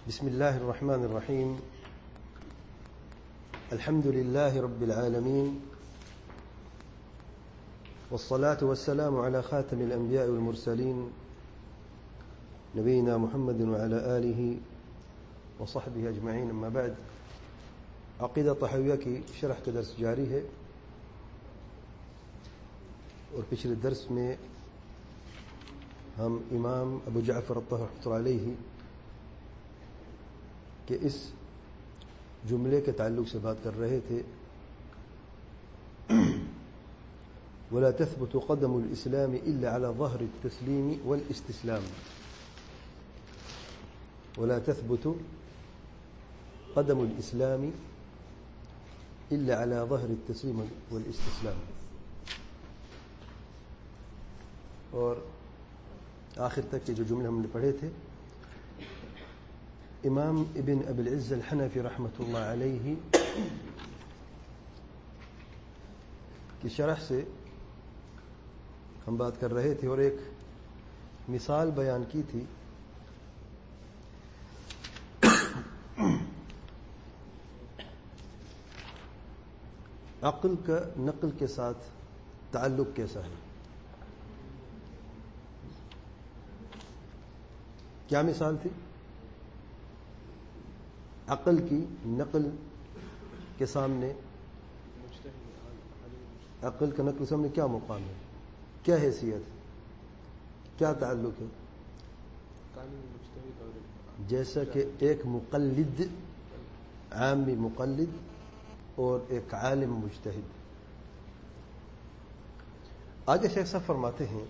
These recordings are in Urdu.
بسم الله الرحمن الرحيم. الحمد لله رب العالمين، والصلاة والسلام على خاتم الأنبياء والمرسلين نبينا محمد وعلى آله وصحبه أجمعين. أما بعد، عقیدہ طحاویہ کی شرح کا درس جاری ہے، اور پچھلے درس میں ہم امام ابو جعفر الطحاوی رحمۃ اللہ علیہ کہ اس جملے کے تعلق سے بات کر رہے تھے، ولا تثبت قدم الاسلام الا على ظهر التسلیم والاستسلام. ولا تثبت قدم الاسلام الا على ظهر التسلیم والاستسلام. اور آخر تک کے جو جملے ہم نے پڑھے تھے، امام ابن ابی العز الحنفی رحمۃ اللہ علیہ کی شرح سے ہم بات کر رہے تھے، اور ایک مثال بیان کی تھی عقل کا نقل کے ساتھ تعلق کیسا ہے. کیا مثال تھی؟ عقل کی نقل کے سامنے، عقل کا نقل کے سامنے کیا مقام ہے، کیا حیثیت ہے، کیا تعلق ہے؟ جیسا کہ ایک مقلد، عامی مقلد، اور ایک عالم مجتہد. آگے شیخ صاحب فرماتے ہیں،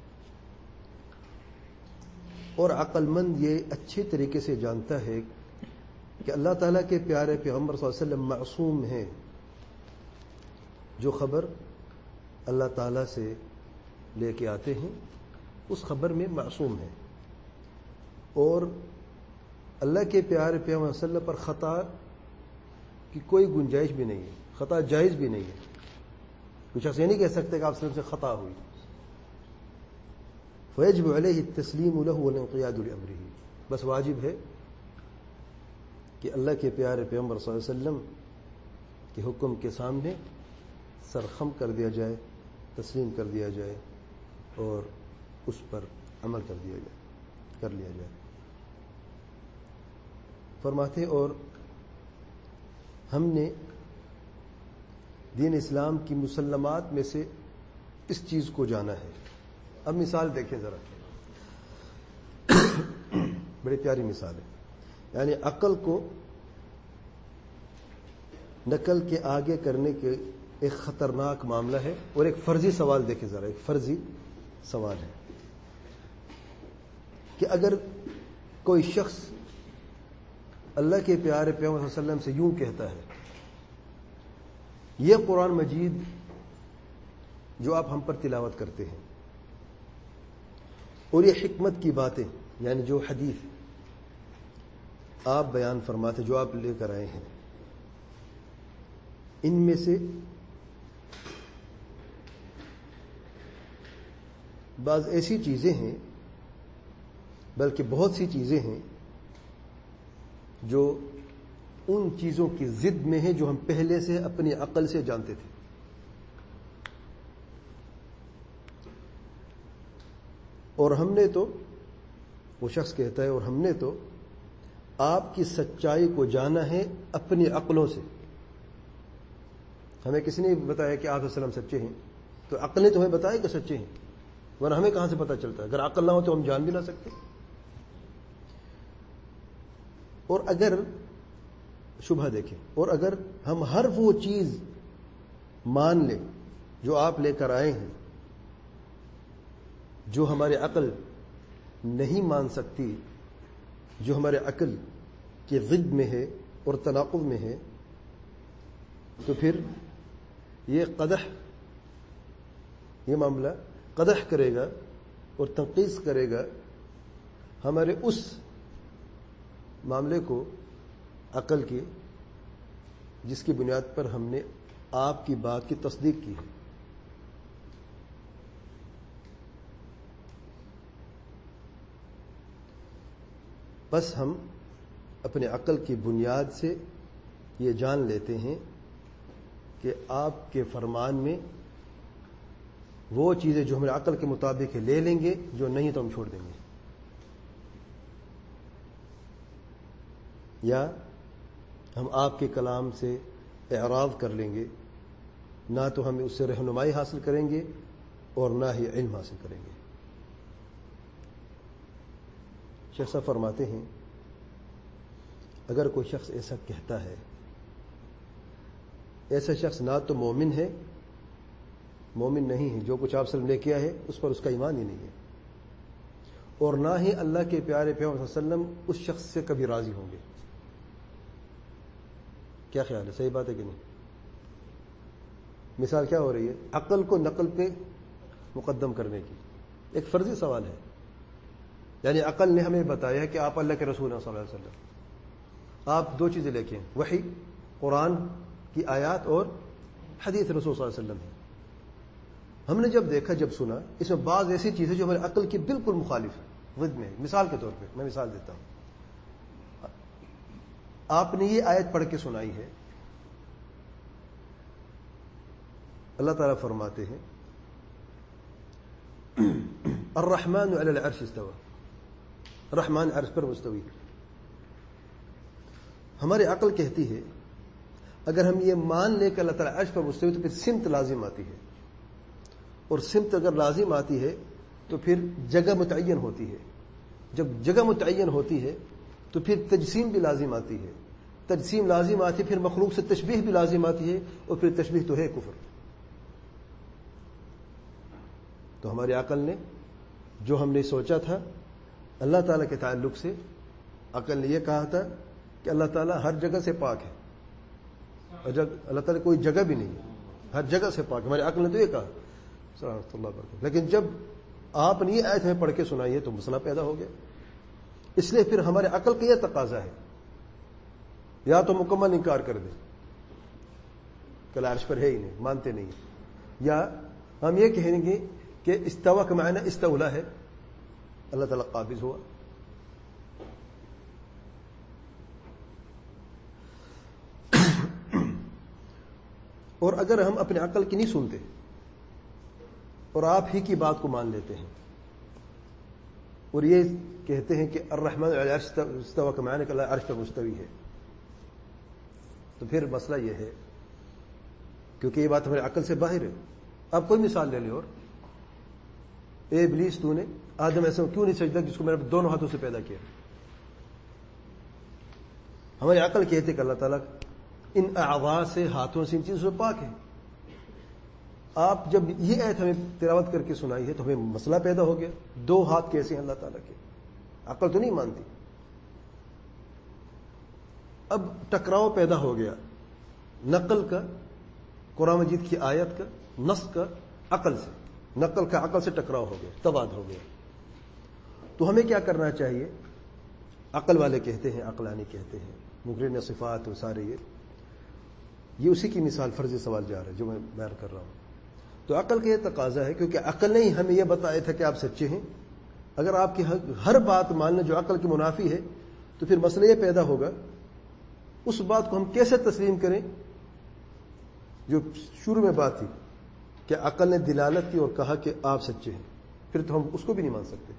اور عقل مند یہ اچھے طریقے سے جانتا ہے کہ اللہ تعالیٰ کے پیارے پیغمبر صلی اللہ علیہ وسلم معصوم ہیں، جو خبر اللہ تعالیٰ سے لے کے آتے ہیں اس خبر میں معصوم ہیں، اور اللہ کے پیارے پیغمبر صلی اللہ علیہ وسلم پر خطا کی کوئی گنجائش بھی نہیں ہے، خطا جائز بھی نہیں ہے. کچھ شخص یہ نہیں کہہ سکتے کہ آپ سے خطا ہوئی. فیجب علیہ التسلیم له والانقیاد لامرہ، بس واجب ہے کہ اللہ کے پیارے پیغمبر صلی اللہ علیہ وسلم کے حکم کے سامنے سرخم کر دیا جائے، تسلیم کر دیا جائے، اور اس پر عمل کر لیا جائے. فرماتے اور ہم نے دین اسلام کی مسلمات میں سے اس چیز کو جانا ہے. اب مثال دیکھیں ذرا، بڑی پیاری مثال ہے. یعنی عقل کو نقل کے آگے کرنے کے ایک خطرناک معاملہ ہے، اور ایک فرضی سوال دیکھیں ذرا، ایک فرضی سوال ہے کہ اگر کوئی شخص اللہ کے پیارے پیغمبر صلی اللہ علیہ وسلم سے یوں کہتا ہے، یہ قرآن مجید جو آپ ہم پر تلاوت کرتے ہیں، اور یہ حکمت کی باتیں، یعنی جو حدیث آپ بیان فرماتے، جو آپ لے کر آئے ہیں، ان میں سے بعض ایسی چیزیں ہیں، بلکہ بہت سی چیزیں ہیں جو ان چیزوں کی ضد میں ہیں جو ہم پہلے سے اپنی عقل سے جانتے تھے. اور ہم نے تو، وہ شخص کہتا ہے، اور ہم نے تو آپ کی سچائی کو جانا ہے اپنی عقلوں سے. ہمیں کسی نے بتایا کہ آپ صلی اللہ علیہ وسلم سچے ہیں، تو عقل نے تمہیں بتایا کہ سچے ہیں، ورنہ ہمیں کہاں سے پتہ چلتا ہے؟ اگر عقل نہ ہو تو ہم جان بھی نہ سکتے. اور اگر شبہ دیکھیں، اور اگر ہم ہر وہ چیز مان لیں جو آپ لے کر آئے ہیں، جو ہماری عقل نہیں مان سکتی، جو ہمارے عقل کے ضد میں ہے اور تناقض میں ہے، تو پھر یہ معاملہ قدح کرے گا اور تنقیص کرے گا ہمارے اس معاملے کو، عقل کے، جس کی بنیاد پر ہم نے آپ کی بات کی تصدیق کی ہے. بس ہم اپنے عقل کی بنیاد سے یہ جان لیتے ہیں کہ آپ کے فرمان میں وہ چیزیں جو ہمارے عقل کے مطابق ہے لے لیں گے، جو نہیں تو ہم چھوڑ دیں گے، یا ہم آپ کے کلام سے اعراض کر لیں گے، نہ تو ہم اس سے رہنمائی حاصل کریں گے اور نہ ہی علم حاصل کریں گے۔ شیخ صاحب فرماتے ہیں اگر کوئی شخص ایسا کہتا ہے، ایسا شخص نہ تو مومن ہے، مومن نہیں ہے، جو کچھ آپ صلی اللہ علیہ وسلم نے کیا ہے اس پر اس کا ایمان ہی نہیں ہے، اور نہ ہی اللہ کے پیارے پیغمبر صلی اللہ علیہ وسلم اس شخص سے کبھی راضی ہوں گے۔ کیا خیال ہے، صحیح بات ہے کہ نہیں؟ مثال کیا ہو رہی ہے؟ عقل کو نقل پہ مقدم کرنے کی ایک فرضی سوال ہے، یعنی عقل نے ہمیں بتایا کہ آپ اللہ کے رسول ہیں صلی اللہ علیہ وسلم، آپ دو چیزیں لے کے وحی قرآن کی آیات اور حدیث رسول صلی اللہ علیہ وسلم ہے۔ ہم نے جب دیکھا، جب سنا، اس میں بعض ایسی چیزیں جو ہمارے عقل کی بالکل مخالف ہے، ضد میں ہے۔ مثال کے طور پہ میں مثال دیتا ہوں، آپ نے یہ آیت پڑھ کے سنائی ہے، اللہ تعالیٰ فرماتے ہیں الرحمن علی العرش استوى، رحمان عرش پر مستوی۔ ہماری عقل کہتی ہے اگر ہم یہ مان لیں کہ اللہ تعالیٰ عرش پر مستوی تو پھر سمت لازم آتی ہے، اور سمت اگر لازم آتی ہے تو پھر جگہ متعین ہوتی ہے، جب جگہ متعین ہوتی ہے تو پھر تجسیم بھی لازم آتی ہے، تجسیم لازم آتی ہے پھر مخلوق سے تشبیہ بھی لازم آتی ہے، اور پھر تشبیہ تو ہے کفر۔ تو ہماری عقل نے جو ہم نے سوچا تھا اللہ تعالیٰ کے تعلق سے، عقل نے یہ کہا تھا کہ اللہ تعالیٰ ہر جگہ سے پاک ہے، اللہ تعالیٰ کوئی جگہ بھی نہیں ہے، ہر جگہ سے پاک ہے، ہماری عقل نے تو یہ کہا رحمۃ اللہ وبرکاتہ۔ لیکن جب آپ نے یہ آیت ہمیں پڑھ کے سنائی ہے تو مسئلہ پیدا ہو گیا۔ اس لیے پھر ہمارے عقل کا یہ تقاضا ہے، یا تو مکمل انکار کر دیں کہ عرش پر ہے ہی نہیں، مانتے نہیں، یا ہم یہ کہیں گے کہ استوا کا معنی استولا ہے، اللہ تعالیٰ قابض ہوا۔ اور اگر ہم اپنے عقل کی نہیں سنتے اور آپ ہی کی بات کو مان لیتے ہیں اور یہ کہتے ہیں کہ الرحمن علی العرش استوى کا معنی کہ اللہ عرش پر مستوی ہے، تو پھر مسئلہ یہ ہے، کیونکہ یہ بات ہمارے عقل سے باہر ہے۔ آپ کوئی مثال لے لیں، اور اے ابلیس تو نے آدم ایسا کیوں نہیں سجدہ جس کو میں نے دونوں ہاتھوں سے پیدا کیا؟ ہماری عقل کہتے کہ اللہ تعالیٰ ان اعضاء سے، ہاتھوں سے، ان چیزوں سے پاک ہے۔ آپ جب یہ آیت ہمیں تلاوت کر کے سنائی ہے تو ہمیں مسئلہ پیدا ہو گیا، دو ہاتھ کیسے ہیں اللہ تعالیٰ کے؟ عقل تو نہیں مانتی۔ اب ٹکراؤ پیدا ہو گیا نقل کا، قرآن مجید کی آیت کا، نص کا عقل سے، نقل کا عقل سے ٹکراؤ ہو گیا، تضاد ہو گیا۔ تو ہمیں کیا کرنا چاہیے؟ عقل والے کہتے ہیں، عقلانی کہتے ہیں، مقرن صفات و سارے یہ اسی کی مثال فرضی سوال جا رہا ہے جو میں بیان کر رہا ہوں۔ تو عقل کا یہ تقاضا ہے، کیونکہ عقل نے ہی ہمیں یہ بتایا تھا کہ آپ سچے ہیں۔ اگر آپ کی ہر بات ماننا جو عقل کی منافی ہے تو پھر مسئلہ یہ پیدا ہوگا اس بات کو ہم کیسے تسلیم کریں جو شروع میں بات تھی کہ عقل نے دلالت کی اور کہا کہ آپ سچے ہیں، پھر تو ہم اس کو بھی نہیں مان سکتے۔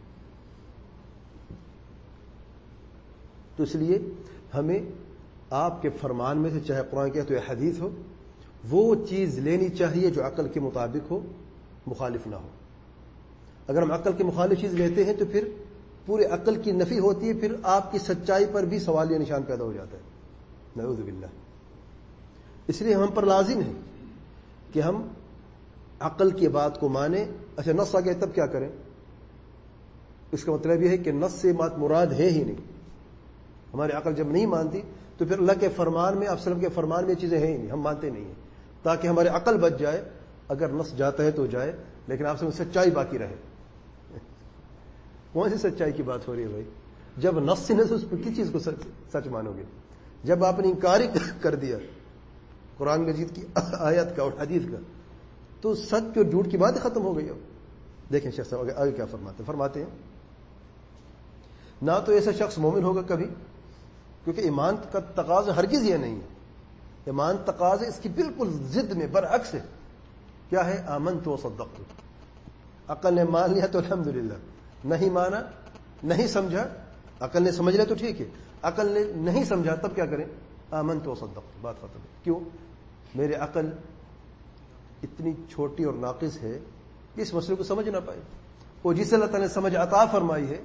تو اس لیے ہمیں آپ کے فرمان میں سے، چاہے قرآن کی تو یا حدیث ہو، وہ چیز لینی چاہیے جو عقل کے مطابق ہو، مخالف نہ ہو۔ اگر ہم عقل کے مخالف چیز لیتے ہیں تو پھر پورے عقل کی نفی ہوتی ہے، پھر آپ کی سچائی پر بھی سوالیہ نشان پیدا ہو جاتا ہے، نعوذ باللہ۔ اس لیے ہم پر لازم ہے کہ ہم عقل کی بات کو مانیں۔ اچھا نص آ گیا تب کیا کریں؟ اس کا مطلب یہ ہے کہ نص سے بات مراد ہے ہی نہیں۔ ہماری عقل جب نہیں مانتی تو پھر اللہ کے فرمان میں، آپ وسلم کے فرمان میں یہ چیزیں ہیں ہی نہیں، ہم مانتے نہیں ہیں، تاکہ ہماری عقل بچ جائے۔ اگر نص جاتا ہے تو جائے، لیکن آپ سے سچائی باقی رہے۔ کون سی سچائی کی بات ہو رہی ہے بھائی؟ جب نص سے نص، اس پر کس چیز کو سچ مانو گے؟ جب آپ نے انکار کر دیا قرآن مجید کی آیت کا اور حدیث کا، تو سچ اور جھوٹ کی بات ختم ہو گئی۔ اب دیکھیں شیخ صاحب آگے کیا فرماتے ہیں، نہ تو ایسا شخص مومن ہوگا کبھی، کیونکہ ایمان کا تقاضا ہرگز یہ نہیں ہے. ایمان تقاضا اس کی بالکل ضد میں برعکس ہے. کیا ہے؟ آمنت و صدقت. عقل نے مان لیا تو الحمدللہ، نہیں مانا، نہیں سمجھا، عقل نے سمجھ لیا تو ٹھیک ہے، عقل نے نہیں سمجھا تب کیا کریں؟ آمنت و صدقت، بات ختم. کیوں؟ میرے عقل اتنی چھوٹی اور ناقص ہے کہ اس مسئلے کو سمجھ نہ پائے، اور جسے اللہ تعالیٰ نے سمجھ عطا فرمائی ہے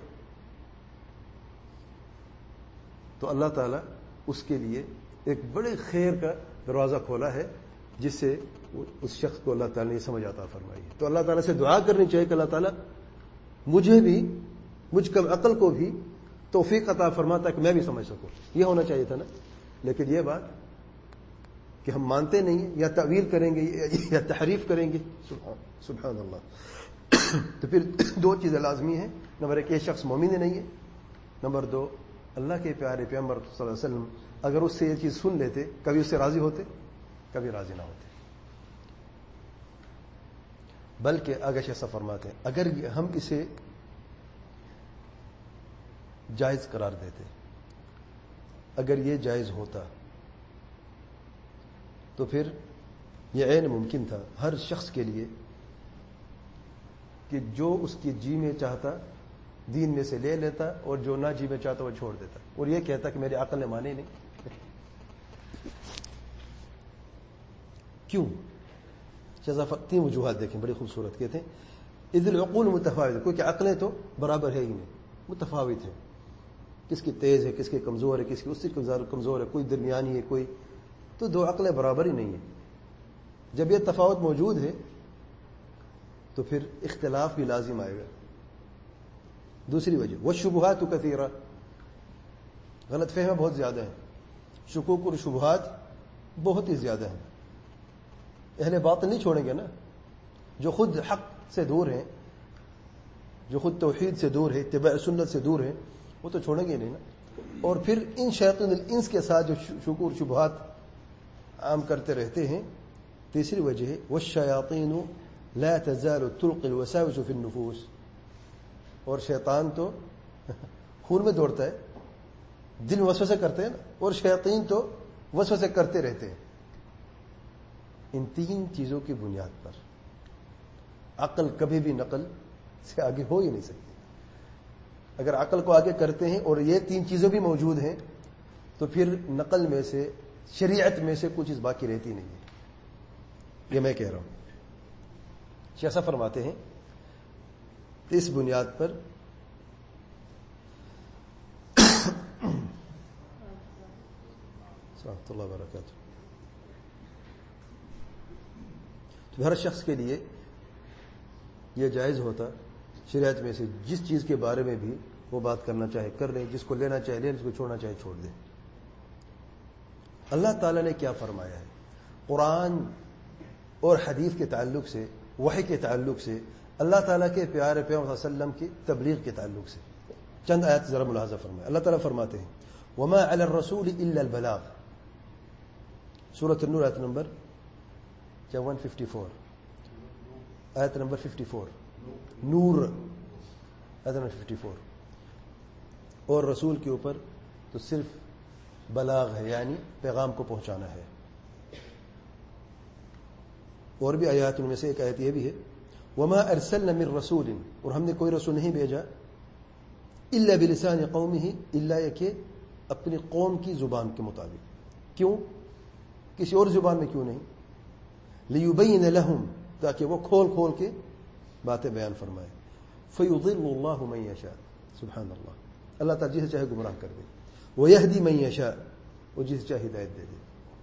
تو اللہ تعالیٰ اس کے لیے ایک بڑے خیر کا دروازہ کھولا ہے جس سے اس شخص کو اللہ تعالیٰ نے سمجھ عطا فرمائی ہے. تو اللہ تعالیٰ سے دعا کرنی چاہیے کہ اللہ تعالیٰ مجھے بھی، مجھ کم عقل کو بھی توفیق عطا فرماتا کہ میں بھی سمجھ سکوں. یہ ہونا چاہیے تھا نا. لیکن یہ بات کہ ہم مانتے نہیں ہیں، یا تعویل کریں گے یا تحریف کریں گے. سبحان اللہ. تو پھر دو چیزیں لازمی ہیں. نمبر ایک، یہ شخص مومن نہیں ہے. نمبر دو، اللہ کے پیارے پیغمبر صلی اللہ علیہ وسلم اگر اس سے یہ چیز سن لیتے، کبھی اس سے راضی ہوتے؟ کبھی راضی نہ ہوتے. بلکہ آگے ایسا فرماتے ہیں اگر ہم اسے جائز قرار دیتے، اگر یہ جائز ہوتا تو پھر یہ عین ممکن تھا ہر شخص کے لیے کہ جو اس کی جی میں چاہتا دین میں سے لے لیتا، اور جو نہ جی میں چاہتا وہ چھوڑ دیتا، اور یہ کہتا کہ میرے عقل نے مانے نہیں. کیوں؟ تین وجوہات دیکھیں بڑی خوبصورت. کہتے ہیں اذ العقول متفاوت، کیونکہ عقلیں تو برابر ہے ہی نہیں، متفاوت ہیں. کس کی تیز ہے، کس کی کمزور ہے، کس کی اس سے کمزور ہے، کوئی درمیانی ہے، کوئی تو دو عقلیں برابر ہی نہیں ہیں. جب یہ تفاوت موجود ہے تو پھر اختلاف بھی لازم آئے گا. دوسری وجہ والشبہات کثیرہ، غلط فہمیاں بہت زیادہ ہیں، شکوک اور شبہات بہت ہی زیادہ ہیں. اہل باطل نہیں چھوڑیں گے نا. جو خود حق سے دور ہیں، جو خود توحید سے دور ہے، اتباع سنت سے دور ہیں، وہ تو چھوڑیں گے نہیں نا. اور پھر ان شیاطین الانس کے ساتھ جو شکوک اور شبہات عام کرتے رہتے ہیں. تیسری وجہ ہے والشیاطین لا تزال تلقي الوساوس في النفوس، اور شیطان تو خون میں دوڑتا ہے، دل میں وسوسے کرتے ہیں نا، اور شیاطین تو وسوسے کرتے رہتے ہیں. ان تین چیزوں کی بنیاد پر عقل کبھی بھی نقل سے آگے ہو ہی نہیں سکتی. اگر عقل کو آگے کرتے ہیں اور یہ تین چیزیں بھی موجود ہیں تو پھر نقل میں سے، شریعت میں سے کوئی چیز باقی رہتی نہیں ہے. یہ میں کہہ رہا ہوں. ایسا فرماتے ہیں کہ اس بنیاد پر رحمۃ اللہ وبرکاتہ، تو ہر شخص کے لیے یہ جائز ہوتا شریعت میں سے جس چیز کے بارے میں بھی وہ بات کرنا چاہے کر لے، جس کو لینا چاہے لے، جس کو چھوڑنا چاہے چھوڑ دے. اللہ تعالیٰ نے کیا فرمایا ہے قرآن اور حدیث کے تعلق سے، وحی کے تعلق سے، اللہ تعالیٰ کے پیارے پیغمبر صلی اللہ علیہ وسلم کی تبلیغ کے تعلق سے چند آیات ذرا ملاحظہ فرمائیں. اللہ تعالیٰ فرماتے ہیں وما علی الرسول الا البلاغ، سورۃ النور آیت نمبر 154، آیت نمبر 54، نور آیت نمبر 54. اور رسول کے اوپر تو صرف بلاغ ہے، یعنی پیغام کو پہنچانا ہے. اور بھی آیات ان میں سے ایک آیت یہ بھی ہے وما ارسلنا من رسول، اور ہم نے کوئی رسول نہیں بھیجا الا بلسان قومه، الا یہ کہ اپنی قوم کی زبان کے مطابق. کیوں؟ کسی اور زبان میں کیوں نہیں؟ لیبین لهم، تاکہ وہ کھول کھول کے باتیں بیان فرمائے. فیضل اللہ من یشاء، سبحان اللہ، اللہ تعالی جسے چاہے گمراہ کر دے. ویہدی من یشاء، وہ جسے چاہے ہدایت دے دے.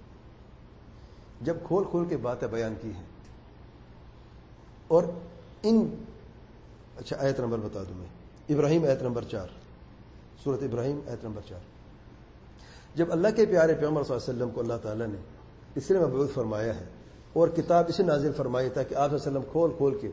جب کھول کھول کے باتیں بیان کی ہیں. اور ان اچھا آیت نمبر بتا دوں میں، ابراہیم آیت نمبر 4، سورۃ ابراہیم آیت نمبر 4. جب اللہ کے پیارے پیغمبر صلی اللہ علیہ وسلم کو اللہ تعالیٰ نے اس لیے مبعوث فرمایا ہے اور کتاب اسے نازل فرمائی تھا کہ آپ صلی اللہ علیہ وسلم کھول کھول کے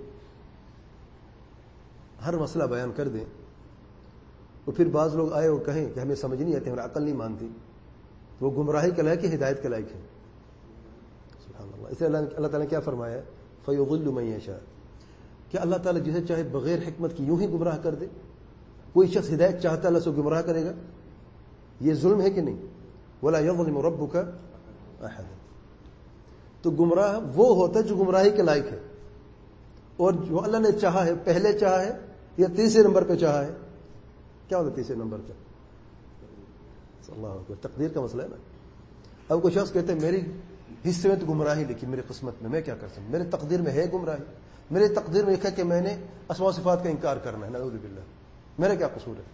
ہر مسئلہ بیان کر دیں. اور پھر بعض لوگ آئے اور کہیں کہ ہمیں سمجھ نہیں آتی، ہماری عقل نہیں مانتی، وہ گمراہی کے لائق ہے، ہدایت کے لائق ہے. سبحان اللہ. اس لیے اللہ تعالیٰ نے کیا فرمایا ہے فیضل من یشاء، کہ اللہ تعالیٰ جسے چاہے بغیر حکمت کی یوں ہی گمراہ کر دے. کوئی شخص ہدایت چاہتا ہے اللہ سے گمراہ کرے گا؟ یہ ظلم ہے کہ نہیں؟ وَلَا يَظْلِمُ رَبُّكَ أَحَدًا. تو گمراہ وہ ہوتا ہے جو گمراہی کے لائق ہے، اور جو اللہ نے چاہا ہے، پہلے چاہا ہے یا تیسرے نمبر پہ چاہا ہے. کیا ہوتا ہے تیسرے نمبر پہ؟ اللہ کو تقدیر کا مسئلہ ہے نا. اب کوئی شخص کہتے ہیں میری حصے میں تو گمراہی لکھی، میری قسمت میں کیا کر سکتا، میرے تقدیر میں ہے گمراہی، میرے تقدیر میں لکھا کہ میں نے اسماء و صفات کا انکار کرنا ہے، نعوذ باللہ، میرا کیا قصور ہے؟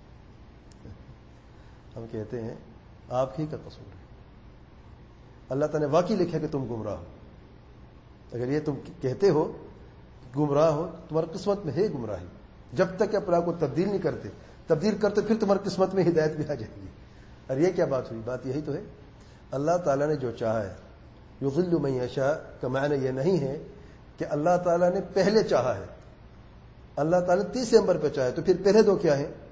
ہم کہتے ہیں آپ ہی کا قصور ہے. اللہ تعالیٰ نے واقعی لکھا کہ تم گمراہ ہو. اگر یہ تم کہتے ہو گمراہ ہو، تمہاری قسمت میں ہے گمراہی. جب تک اپنے آپ کو تبدیل نہیں کرتے، تبدیل کرتے پھر تمہاری قسمت میں ہدایت بھی آ جائے گی. اور یہ کیا بات ہوئی؟ بات یہی تو ہے، اللہ تعالیٰ نے جو چاہا ہے. یضل من یشاء کا معنی یہ نہیں ہے کہ اللہ تعالیٰ نے پہلے چاہا ہے، اللہ تعالیٰ نے تیسرے نمبر پہ چاہا ہے. تو پھر پہلے دو کیا ہے؟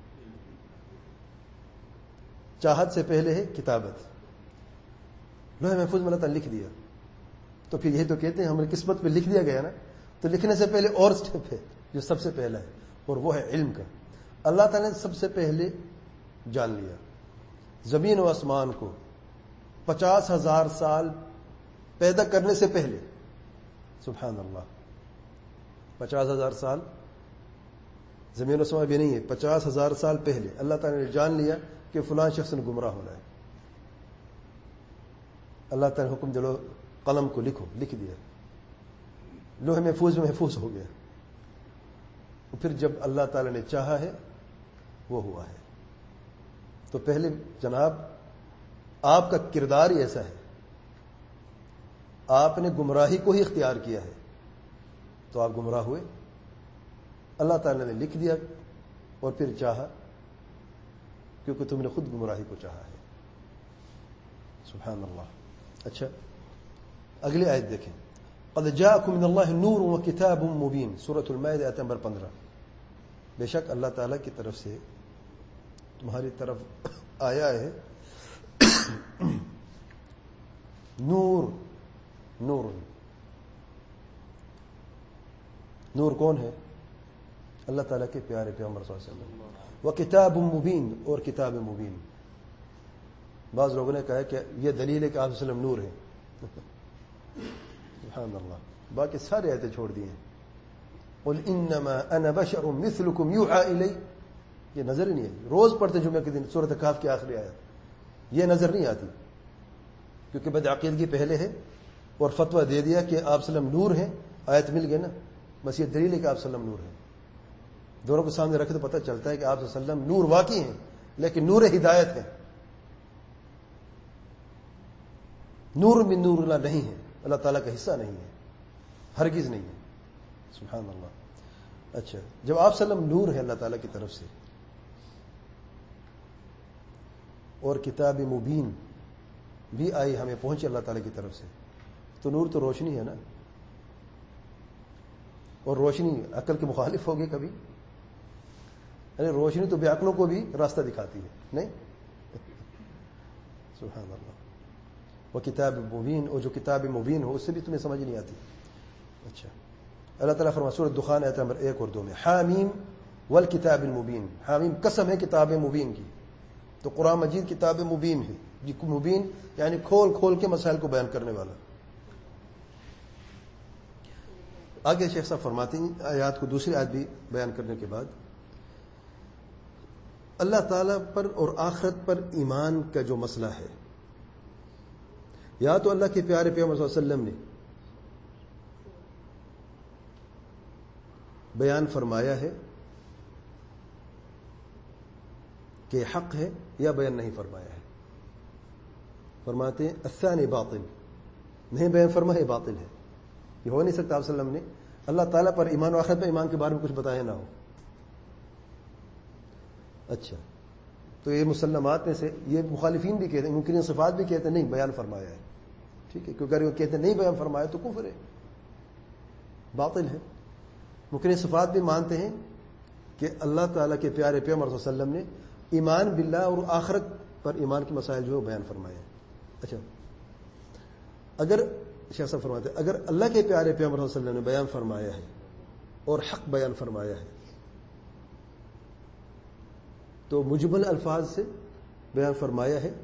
چاہت سے پہلے ہے کتابت. لوح محفوظ میں اللہ تعالیٰ لکھ دیا، تو پھر یہی تو کہتے ہیں ہماری قسمت پہ لکھ دیا گیا نا. تو لکھنے سے پہلے اور سٹیپ ہے جو سب سے پہلا ہے، اور وہ ہے علم کا. اللہ تعالیٰ نے سب سے پہلے جان لیا زمین و آسمان کو 50,000 سال پیدا کرنے سے پہلے. سبحان اللہ، 50,000 سال زمین و آسمان بھی نہیں ہے، 50,000 سال پہلے اللہ تعالیٰ نے جان لیا کہ فلاں شخص نے گمراہ ہونا ہے. اللہ تعالیٰ نے حکم دلو قلم کو لکھو، لکھ دیا، لوح محفوظ میں محفوظ ہو گیا. پھر جب اللہ تعالیٰ نے چاہا ہے وہ ہوا ہے. تو پہلے جناب آپ کا کردار ہی ایسا ہے، آپ نے گمراہی کو ہی اختیار کیا ہے تو آپ گمراہ ہوئے. اللہ تعالیٰ نے لکھ دیا اور پھر چاہا، کیونکہ تم نے خود گمراہی کو چاہا ہے. سبحان اللہ. اچھا اگلی آیت دیکھیں، قد جاءکم من اللہ نور و کتاب مبین، سورۃ المائدہ آیت نمبر 15. بے شک اللہ تعالیٰ کی طرف سے تمہاری طرف آیا ہے نور. نور، نور کون ہے؟ اللہ تعالیٰ کے پیارے پیغمبر صلی اللہ علیہ وسلم. و کتاب مبین، اور کتاب مبین. بعض لوگوں نے کہا کہ یہ دلیل ہے کہ آپ صلی اللہ علیہ وسلم نور ہیں. سبحان اللہ. باقی سارے آیتیں چھوڑ دی ہیں. قل انما انا بشر مثلکم یوحى الی. یہ نظر ہی نہیں آئی. روز پڑھتے جمعہ کے دن سورۃ کہف کی آخری آیت، یہ نظر نہیں آتی کیونکہ بدعقیدگی پہلے ہے، اور فتویٰ دے دیا کہ آپ صلی اللہ علیہ وسلم نور ہیں. آیت مل گئی نا، بس یہ دلیل ہے کہ آپ صلی اللہ علیہ وسلم نور ہیں. دونوں کو سامنے رکھے تو پتہ چلتا ہے کہ آپ صلی اللہ علیہ وسلم نور واقعی ہیں، لیکن نور ہدایت ہے. نور من نور اللہ نہیں ہے، اللہ تعالیٰ کا حصہ نہیں ہے، ہرگز نہیں ہے. سبحان اللہ. اچھا جب آپ صلی اللہ علیہ وسلم نور ہے اللہ تعالیٰ کی طرف سے، اور کتاب مبین بھی آئی ہمیں پہنچی اللہ تعالیٰ کی طرف سے، تو نور تو روشنی ہے نا. اور روشنی عقل کے مخالف ہوگی کبھی؟ یعنی روشنی تو بے عقلوں کو بھی راستہ دکھاتی ہے، نہیں؟ سبحان اللہ. وہ کتاب مبین، اور جو کتاب مبین ہو اس سے بھی تمہیں سمجھ نہیں آتی. اچھا اللہ تعالیٰ فرماتا سورۃ دخان آیت نمبر 1 اور 2 میں، حامیم والکتاب المبین. حامیم قسم ہے کتاب مبین کی. تو قرآن مجید کتاب مبین ہے. مبین یعنی کھول کھول کے مسائل کو بیان کرنے والا. آگے شیخ صاحب فرماتے ہیں آیات کو، دوسری آیت بھی بیان کرنے کے بعد، اللہ تعالیٰ پر اور آخرت پر ایمان کا جو مسئلہ ہے، یا تو اللہ کے پیارے پیغمبر صلی اللہ علیہ وسلم نے بیان فرمایا ہے کہ حق ہے، یا بیان نہیں فرمایا ہے. فرماتے ہیں الثانی باطل، نہیں بیان فرمایا باطل ہے. یہ ہو نہیں سکتا آپ صلی اللہ علیہ وسلم نے اللہ تعالیٰ پر ایمان و آخرت پر ایمان کے بارے میں کچھ بتایا نہ ہو. اچھا تو یہ مسلمات میں سے، یہ مخالفین بھی کہتے ہیں، منکرین صفات بھی کہتے ہیں نہیں بیان فرمایا ہے. ٹھیک ہے، کیونکہ اگر وہ کہتے ہیں نہیں بیان فرمایا تو کفر ہے، باطل ہے. منکرین صفات بھی مانتے ہیں کہ اللہ تعالیٰ کے پیارے پیغمبر صلی اللہ علیہ وسلم نے ایمان باللہ اور آخرت پر ایمان کے مسائل جو ہے بیان فرمائے. اچھا اگر شیخ صاحب فرماتے ہیں اگر اللہ کے پیارے پیغمبر صلی اللہ علیہ وسلم نے بیان فرمایا ہے اور حق بیان فرمایا ہے تو مجمل الفاظ سے بیان فرمایا ہے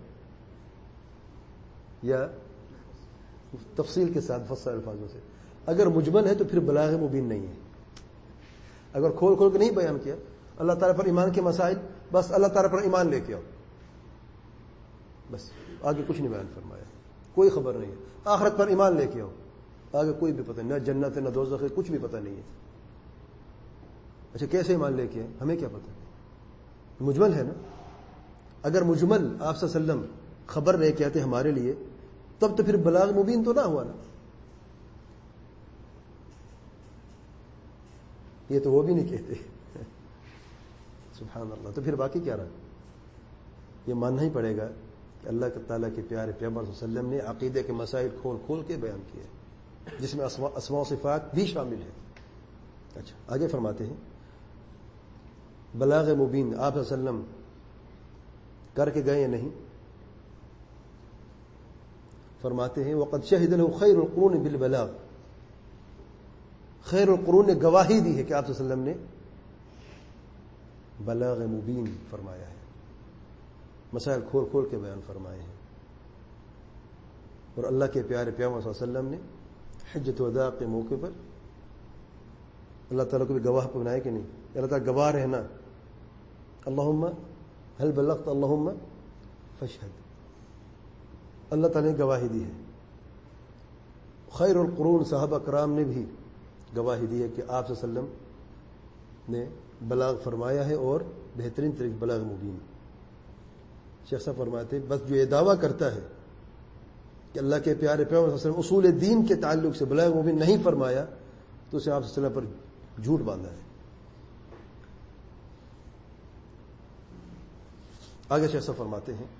یا تفصیل کے ساتھ مفصل الفاظوں سے؟ اگر مجمل ہے تو پھر بلاغ مبین نہیں ہے. اگر کھول کھول کے نہیں بیان کیا اللہ تعالیٰ پر ایمان کے مسائل، بس اللہ تعالیٰ پر ایمان لے کے آؤ، بس آگے کچھ نہیں بیان فرمایا، کوئی خبر نہیں ہے. آخرت پر ایمان لے کے آؤ، آگے کوئی بھی پتہ نہیں، نہ جنت ہے نہ دوزخ ہے، کچھ بھی پتہ نہیں ہے. اچھا کیسے ایمان لے کے آئے؟ ہمیں کیا پتہ؟ مجمل ہے نا. اگر مجمل آپ صلی اللہ علیہ وسلم خبر لے کے آتے ہمارے لیے تب تو پھر بلاغ مبین تو نہ ہوا نا. یہ تو وہ بھی نہیں کہتے. سبحان اللہ. تو پھر باقی کیا رہا؟ یہ ماننا ہی پڑے گا کہ اللہ تعالیٰ کے پیارے پیغمبر صلی اللہ علیہ وسلم نے عقیدے کے مسائل کھول کھول کے بیان کیے، جس میں اسماء و صفات بھی شامل ہے. اچھا آگے فرماتے ہیں بلاغ مبین آپ صلی اللہ علیہ وسلم کر کے گئے یا نہیں؟ فرماتے ہیں وقد شہد له خیر القرون بالبلاغ. خیر القرون نے گواہی دی ہے کہ آپ صلی اللہ علیہ وسلم نے بلاغ مبین فرمایا ہے، مسائل کھول کھول کے بیان فرمائے ہیں. اور اللہ کے پیارے پیغمبر صلی اللہ علیہ وسلم نے حجۃ الوداع کے موقع پر اللہ تعالیٰ کو بھی گواہ بنایا کہ نہیں؟ اللہ تعالیٰ گواہ رہنا، اللہم هل بلغت اللہم فاشہد. اللہ تعالیٰ نے گواہی دی ہے. خیر القرون صحابہ کرام نے بھی گواہی دی ہے کہ آپ صلی اللہ علیہ وسلم نے بلاغ فرمایا ہے اور بہترین طریقے بلاغ مبین. شیخ صاحب فرماتے ہیں بس جو یہ دعویٰ کرتا ہے کہ اللہ کے پیارے پیغمبر صلی اللہ علیہ وسلم اصول دین کے تعلق سے بلاغ مبین نہیں فرمایا تو اسے آپ صلی اللہ علیہ وسلم پر جھوٹ باندھا ہے. آگے شیخ صاحب فرماتے ہیں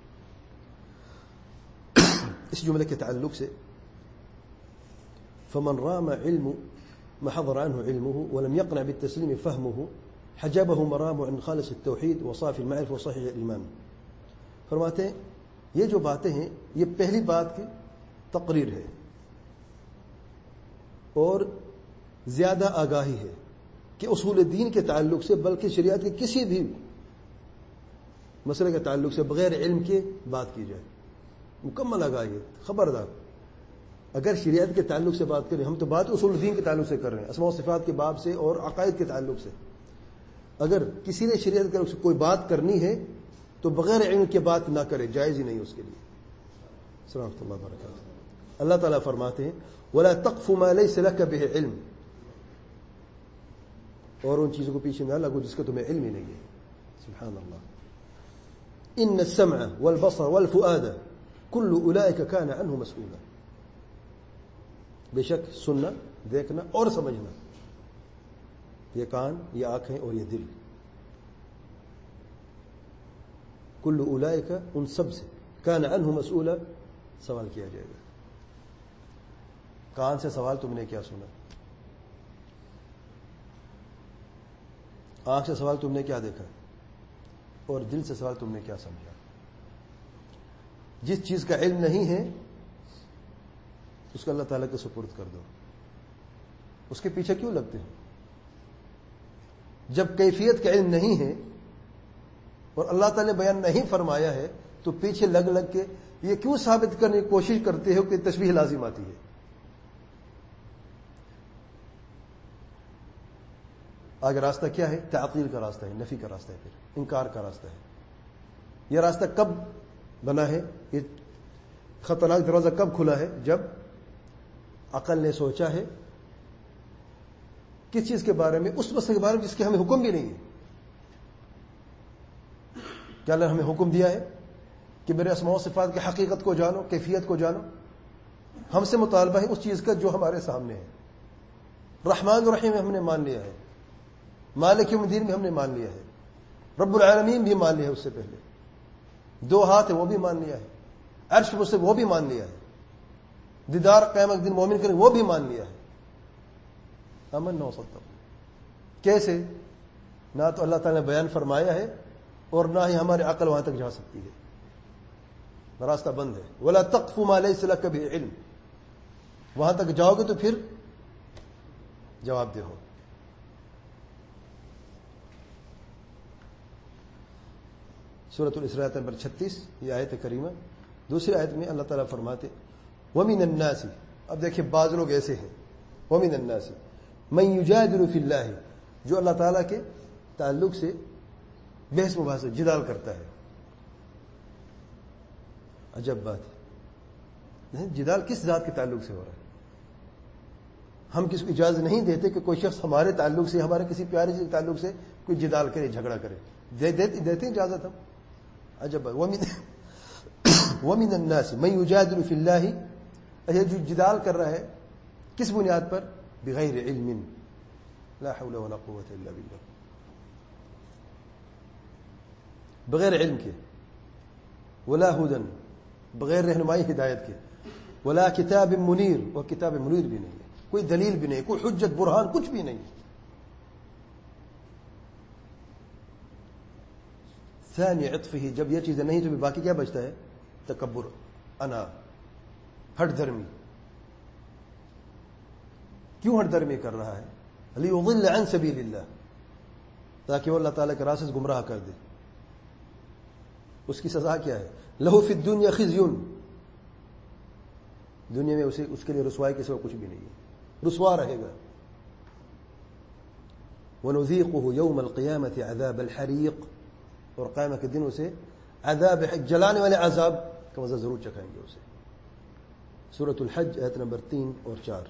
اس جملے کے تعلق سے فمن رام علم ما حضر عنه علمه ولم يقنع بالتسليم فهمه حجبه مرام عن خالص التوحید وصافي المعرفة وصحيح الایمان. فرماتے ہیں یہ جو باتیں ہیں یہ پہلی بات کی تقریر ہے اور زیادہ آگاہی ہے کہ اصول دین کے تعلق سے بلکہ شریعت کے کسی بھی مسئلے کے تعلق سے بغیر علم کے بات کی جائے. مکمل آگاہی ہے. خبردار اگر شریعت کے تعلق سے بات کریں، ہم تو بات اصول دین کے تعلق سے کر رہے ہیں، اسماء و صفات کے باب سے اور عقائد کے تعلق سے. اگر کسی نے شریعت کے تعلق سے کوئی بات کرنی ہے تو بغیر علم کے بات نہ کرے، جائز ہی نہیں اس کے لیے. سلامت اللہ وبرکاتہ. اللہ تعالیٰ فرماتے ہیں وَلَا تَقْفُ مَا لَيْسَ لَكَ بِهِ علم، اور ان چیزوں کو پیچھے نہ لگو جس کا تمہیں علم ہی نہیں ہے. سبحان اللہ. ان السمع والبصر والفؤاد كل اولئك كان عنه مسؤولا. بے شک سننا، دیکھنا اور سمجھنا، یہ کان، یہ آنکھیں اور یہ دل، کل اولئک ان سب سے کان عنہ مسؤولا، سوال کیا جائے گا. کان سے سوال تم نے کیا سنا، آنکھ سے سوال تم نے کیا دیکھا، اور دل سے سوال تم نے کیا سمجھا. جس چیز کا علم نہیں ہے اس کو اللہ تعالیٰ کے سپرد کر دو. اس کے پیچھے کیوں لگتے ہیں؟ جب کیفیت کا علم نہیں ہے اور اللہ تعالیٰ نے بیان نہیں فرمایا ہے تو پیچھے لگ لگ کے یہ کیوں ثابت کرنے کی کوشش کرتے ہو کہ تشبیہ لازم آتی ہے. آگے راستہ کیا ہے؟ تعطیل کا راستہ ہے، نفی کا راستہ ہے، پھر انکار کا راستہ ہے. یہ راستہ کب بنا ہے؟ یہ خطرناک دروازہ کب کھلا ہے؟ جب عقل نے سوچا ہے کس چیز کے بارے میں؟ اس مسئلے کے بارے میں جس کے ہمیں حکم بھی نہیں ہے. کیا اللہ نے ہمیں حکم دیا ہے کہ میرے اسماء و صفات کی حقیقت کو جانو، کیفیت کو جانو؟ ہم سے مطالبہ ہے اس چیز کا جو ہمارے سامنے ہے. رحمان الرحیم ہم نے مان لیا ہے، مالک یوم الدین بھی ہم نے مان لیا ہے، رب العالمین بھی مان لیا ہے، اس سے پہلے دو ہاتھ ہے وہ بھی مان لیا ہے، عرش مجھ سے وہ بھی مان لیا ہے، دیدار قیامت دن مومن کریں وہ بھی مان لیا ہے. امن نہ ہو سکتا. کیسے؟ نہ تو اللہ تعالیٰ نے بیان فرمایا ہے اور نہ ہی ہماری عقل وہاں تک جا سکتی ہے. راستہ بند ہے. ولا تقف ما ليس لك به علم. وہاں تک جاؤ گے تو پھر جواب دہ ہو. سورۃ الاسراء نمبر 36 یہ آیت کریمہ. دوسری آیت میں اللہ تعالیٰ فرماتے وَمِنَ النَّاسِ، اب دیکھیں بعض لوگ ایسے ہیں، وَمِنَ النَّاسِ مَن يُجَادِلُ فِي اللَّهِ، جو اللہ تعالیٰ کے تعلق سے بحث مباحثہ جدال کرتا ہے. عجب بات ہے، جدال کس ذات کے تعلق سے ہو رہا ہے؟ ہم کسی کو اجازت نہیں دیتے کہ کوئی شخص ہمارے تعلق سے، ہمارے کسی پیارے سے تعلق سے کوئی جدال کرے، جھگڑا کرے. دیتے اجازت ہم؟ عجب. وَمِنَ النَّاسِ مَن يُجَادِلُ فِي اللَّهِ، جو جدال کر رہا ہے کس بنیاد پر؟ بغیر علم، لا حول ولا قوة الا بالله، بغیر علم کے، ولا ہدن، بغیر رہنمائی ہدایت کے، ولا کتاب منیر، وہ کتاب منیر بھی نہیں ہے، کوئی دلیل بھی نہیں، کوئی حجت برہان کچھ بھی نہیں. ثانی عطفہ، جب یہ چیزیں نہیں تو بھی باقی کیا بچتا ہے؟ تکبر، انا، ہٹ درمی. کیوں ہٹ درمی کر رہا ہے؟ لیضل عن سبیل اللہ، تاکہ وہ اللہ تعالیٰ کے راستے سے گمراہ کر دے. اس کی سزا کیا ہے؟ لہو فی الدنیا خزی، دنیا میں اس کے لیے رسوائی کے سوا کچھ بھی نہیں ہے، رسوا رہے گا. ونذیقہ یوم القیامۃ عذاب الحریق، اور قیامت کے دن اسے عذاب جلانے والے عذاب کا مزہ ضرور چکھائیں گے اسے. سورۃ الحج آیت نمبر 3 اور 4،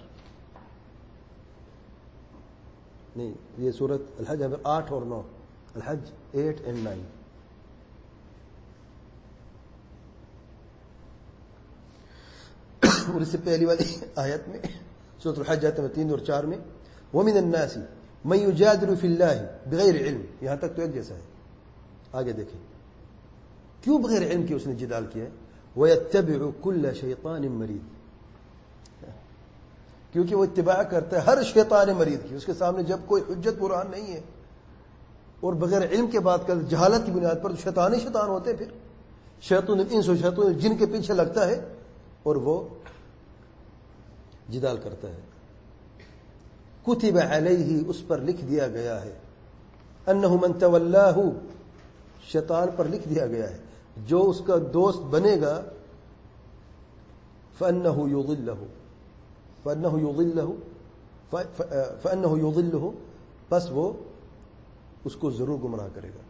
نہیں یہ سورۃ الحج نمبر 8 اور 9، الحج 8 and 9. اور اس سے پہلی والی آیت میں سورۃ الحج آیت نمبر 3 اور 4 میں وَمِنَ النَّاسِ مَن يُجَادِلُ فِي اللَّهِ بغیر علم، یہاں تک تو ایک جیسا ہے. آگے دیکھیں کیوں بغیر علم کے اس نے جدال کیا ہے؟ وَيَتَّبِعُ كُلَّ شَيْطَانٍ مَرِيدٍ، کیونکہ وہ اتباع کرتا ہے ہر شیطان مرید کی. اس کے سامنے جب کوئی حجت برہان نہیں ہے اور بغیر علم کے بات کر جہالت کی بنیاد پر، شیطان ہی شیطان ہوتے ہیں. پھر شیطان الانس و شیطان الجن کے پیچھے لگتا ہے اور وہ جدال کرتا ہے. کتب علیہ، اس پر لکھ دیا گیا ہے، انہ من تولاہ، شیطان پر لکھ دیا گیا ہے جو اس کا دوست بنے گا، فانہ یضلہ، بس وہ اس کو ضرور گمراہ کرے گا.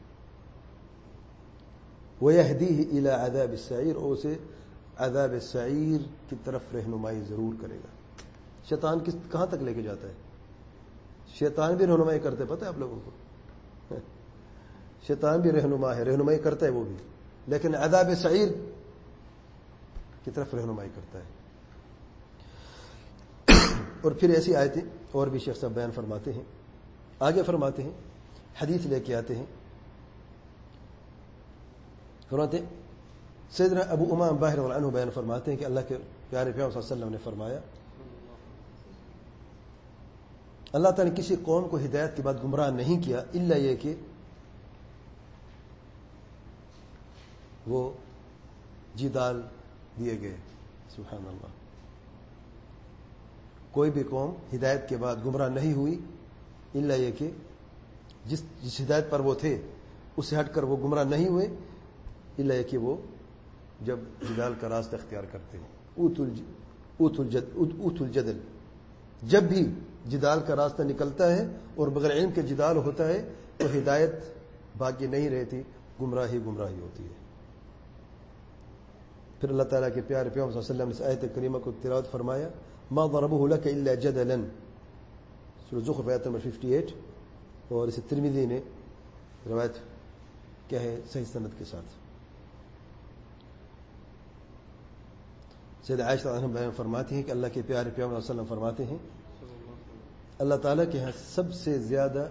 ویہدیہ الی عذاب السعیر، اور اسے عذاب السعیر کی طرف رہنمائی ضرور کرے گا. شیطان کہاں تک لے کے جاتا ہے؟ شیطان بھی رہنمائی کرتے، پتہ ہے آپ لوگوں کو؟ شیطان بھی رہنما ہے، رہنمائی کرتا ہے وہ بھی، لیکن عذاب سعیر کی طرف رہنمائی کرتا ہے. اور پھر ایسی آیتیں اور بھی شیخ صاحب بیان فرماتے ہیں. آگے فرماتے ہیں، حدیث لے کے آتے ہیں، فرماتے ہیں سیدنا ابو امام باہر رضی اللہ عنہ بیان فرماتے ہیں کہ اللہ کے پیارے پیغمبر صلی اللہ علیہ وسلم نے فرمایا، اللہ تعالیٰ نے کسی قوم کو ہدایت کے بعد گمراہ نہیں کیا الا یہ کہ وہ جدال دیے گئے. سبحان اللہ. کوئی بھی قوم ہدایت کے بعد گمراہ نہیں ہوئی الا یہ کہ جس ہدایت پر وہ تھے اس سے ہٹ کر وہ گمراہ نہیں ہوئے الا یہ کہ وہ جب جدال کا راستہ اختیار کرتے ہیں. اوت الجدل، جب بھی جدال کا راستہ نکلتا ہے اور بغیر علم کے جدال ہوتا ہے تو ہدایت باقی نہیں رہتی، گمراہی ہوتی ہے. پھر اللہ تعالیٰ کے پیارے پیغمبر صلی اللہ علیہ وسلم نے اس آیت کریمہ کو تلاوت فرمایا، ما ضربوه لك الا جدلا، سورہ زخرف آیت نمبر 58. اور اسے ترمذی نے روایت کیا ہے صحیح سند کے ساتھ. سیدہ عائشہ عنہا بیان فرماتی ہیں کہ اللہ کے پیارے پیغمبر صلی اللہ علیہ وسلم فرماتے ہیں، اللہ تعالیٰ کے ہاں سب سے زیادہ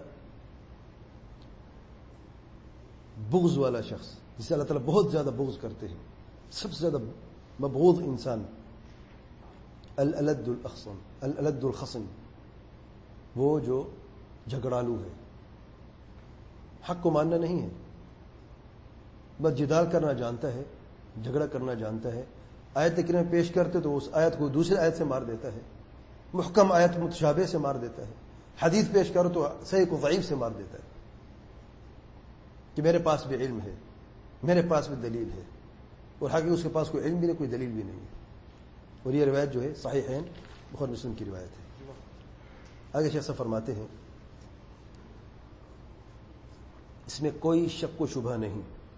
بغض والا شخص، جسے اللہ تعالیٰ بہت زیادہ بغض کرتے ہیں، سب سے زیادہ مبغوض انسان، الالد الخصم، وہ جو جھگڑالو ہے، حق کو ماننا نہیں ہے، بس جدال کرنا جانتا ہے، جھگڑا کرنا جانتا ہے. آیت کریمہ پیش کرتے تو اس آیت کو دوسری آیت سے مار دیتا ہے، محکم آیت متشابہ سے مار دیتا ہے، حدیث پیش کرو تو صحیح کو ضعیف سے مار دیتا ہے کہ میرے پاس بھی علم ہے. میرے پاس بھی دلیل ہے، اور حالانکہ اس کے پاس کوئی علم بھی نہیں، کوئی دلیل بھی نہیں ہے. اور یہ روایت جو ہے صحیحین بخاری مسلم کی روایت ہے. آگے شیخ صاحب فرماتے ہیں اس میں کوئی شک و شبہ نہیں،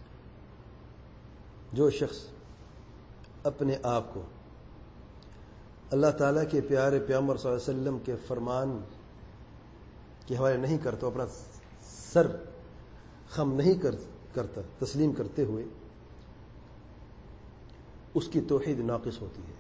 جو شخص اپنے آپ کو اللہ تعالیٰ کے پیارے پیغمبر صلی اللہ علیہ وسلم کے فرمان کے حوالے نہیں کرتا، اپنا سر خم نہیں کرتا تسلیم کرتے ہوئے، اس کی توحید ناقص ہوتی ہے.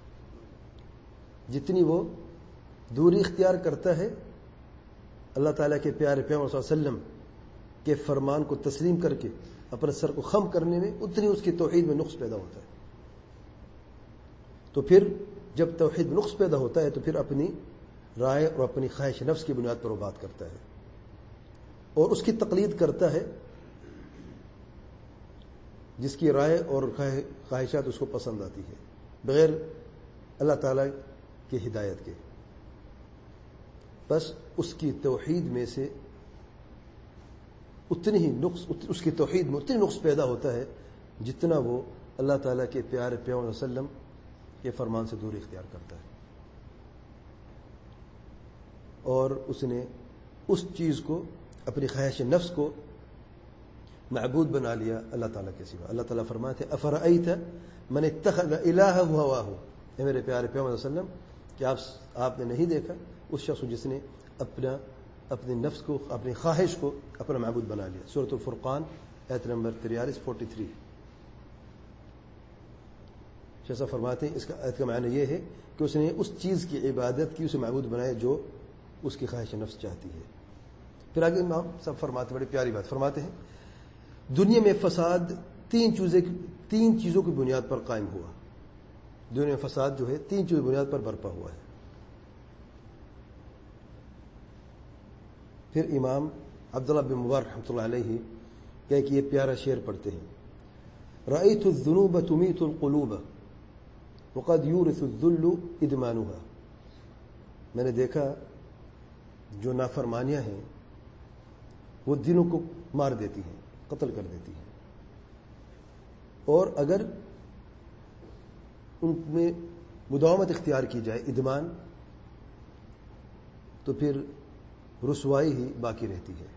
جتنی وہ دوری اختیار کرتا ہے اللہ تعالیٰ کے پیارے پیغمبر صلی اللہ علیہ وسلم کے فرمان کو تسلیم کر کے اپنے سر کو خم کرنے میں، اتنی اس کی توحید میں نقص پیدا ہوتا ہے. تو پھر جب توحید میں نقص پیدا ہوتا ہے تو پھر اپنی رائے اور اپنی خواہش نفس کی بنیاد پر وہ بات کرتا ہے اور اس کی تقلید کرتا ہے جس کی رائے اور خواہشات اس کو پسند آتی ہے، بغیر اللہ تعالیٰ کی ہدایت کے. بس اس کی توحید میں سے اتنی ہی نقص، اس کی توحید میں اتنی نقص پیدا ہوتا ہے جتنا وہ اللہ تعالیٰ کے پیارے پیغمبر صلی اللہ علیہ وسلم کے فرمان سے دوری اختیار کرتا ہے، اور اس نے اس چیز کو، اپنی خواہش نفس کو معبود بنا لیا اللہ تعالیٰ کے سوا. اللہ تعالیٰ فرماتے ہیں افرأیت من اتخذ الہہ ہواہ، اے میرے پیارے پیغمبر صلی اللہ علیہ وسلم، کہ آپ نے نہیں دیکھا اس شخص جس نے اپنے نفس کو، اپنی خواہش کو اپنا معبود بنا لیا. سورۃ الفرقان آیت نمبر 43 جیسا فرماتے ہیں اس کا آیت کا معنی یہ ہے کہ اس نے اس چیز کی عبادت کی، اسے معبود بنایا جو اس کی خواہش نفس چاہتی ہے. پھر آگے امام سب فرماتے، بڑی پیاری بات فرماتے ہیں، دنیا میں فساد تین چیزوں کی بنیاد پر قائم ہوا. دنیا میں فساد جو ہے تین چیزوں کی بنیاد پر برپا ہوا ہے. پھر امام عبداللہ بن مبارک رحمۃ اللہ علیہ کہ یہ پیارا شعر پڑھتے ہیں، رأيت الذنوب تميت القلوب وقد يورث الذل ادمانها. میں نے دیکھا جو نافرمانیاں ہیں وہ دلوں کو مار دیتی ہیں، قتل کر دیتی ہیں، اور اگر ان میں مداومت اختیار کی جائے، ادمان، تو پھر رسوائی ہی باقی رہتی ہے.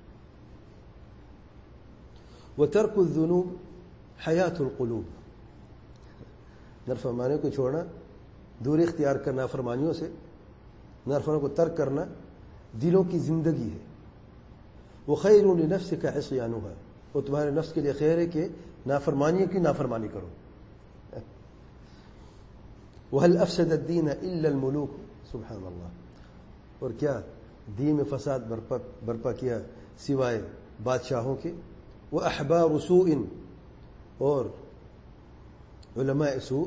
وترک الذنوب حیات القلوب، نافرمانیوں کو چھوڑنا، دوری اختیار کرنا نافرمانیوں سے، نافرمانیوں کو ترک کرنا دلوں کی زندگی ہے. وخیر لنفسک عصیانها، اور تمہارے نفس کے لیے خیر ہے کہ نافرمانیوں کی نافرمانی کرو. وهل افسد الدین الا الملوک، سبحان اللہ. اور کیا دین میں فساد برپا کیا سوائے بادشاہوں کے. واحبار سوء، اور علماء سوء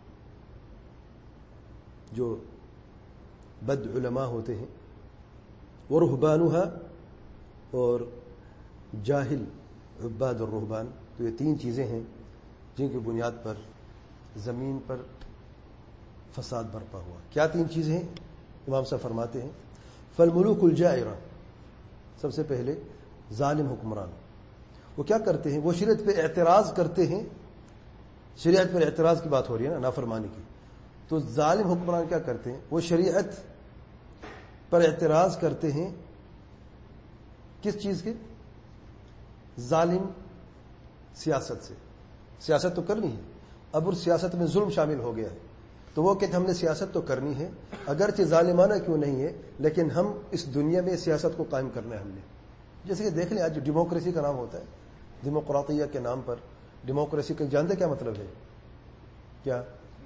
جو بد علماء ہوتے ہیں. ورہبانها، اور جاہل عباد الرہبان. تو یہ تین چیزیں ہیں جن کی بنیاد پر زمین پر فساد برپا ہوا. کیا تین چیزیں ہیں؟ امام صاحب فرماتے ہیں فالملوک الجائرہ، سب سے پہلے ظالم حکمران. وہ کیا کرتے ہیں؟ وہ شریعت پہ اعتراض کرتے ہیں. شریعت پر اعتراض کی بات ہو رہی ہے نا، نافرمانی کی. تو ظالم حکمران کیا کرتے ہیں؟ وہ شریعت پر اعتراض کرتے ہیں. کس چیز کے؟ ظالم سیاست سے. سیاست تو کرنی ہے، اب اس سیاست میں ظلم شامل ہو گیا ہے، تو وہ کہتے ہیں ہم نے سیاست تو کرنی ہے، اگرچہ ظالمانہ کیوں نہیں ہے، لیکن ہم اس دنیا میں سیاست کو قائم کرنا ہے ہم نے. جیسے کہ دیکھ لیں آج جو ڈیموکریسی کا نام ہوتا ہے، ڈیموکراطیہ کے نام پر ڈیموکریسی کا جانتے کیا مطلب ہے؟ کیا؟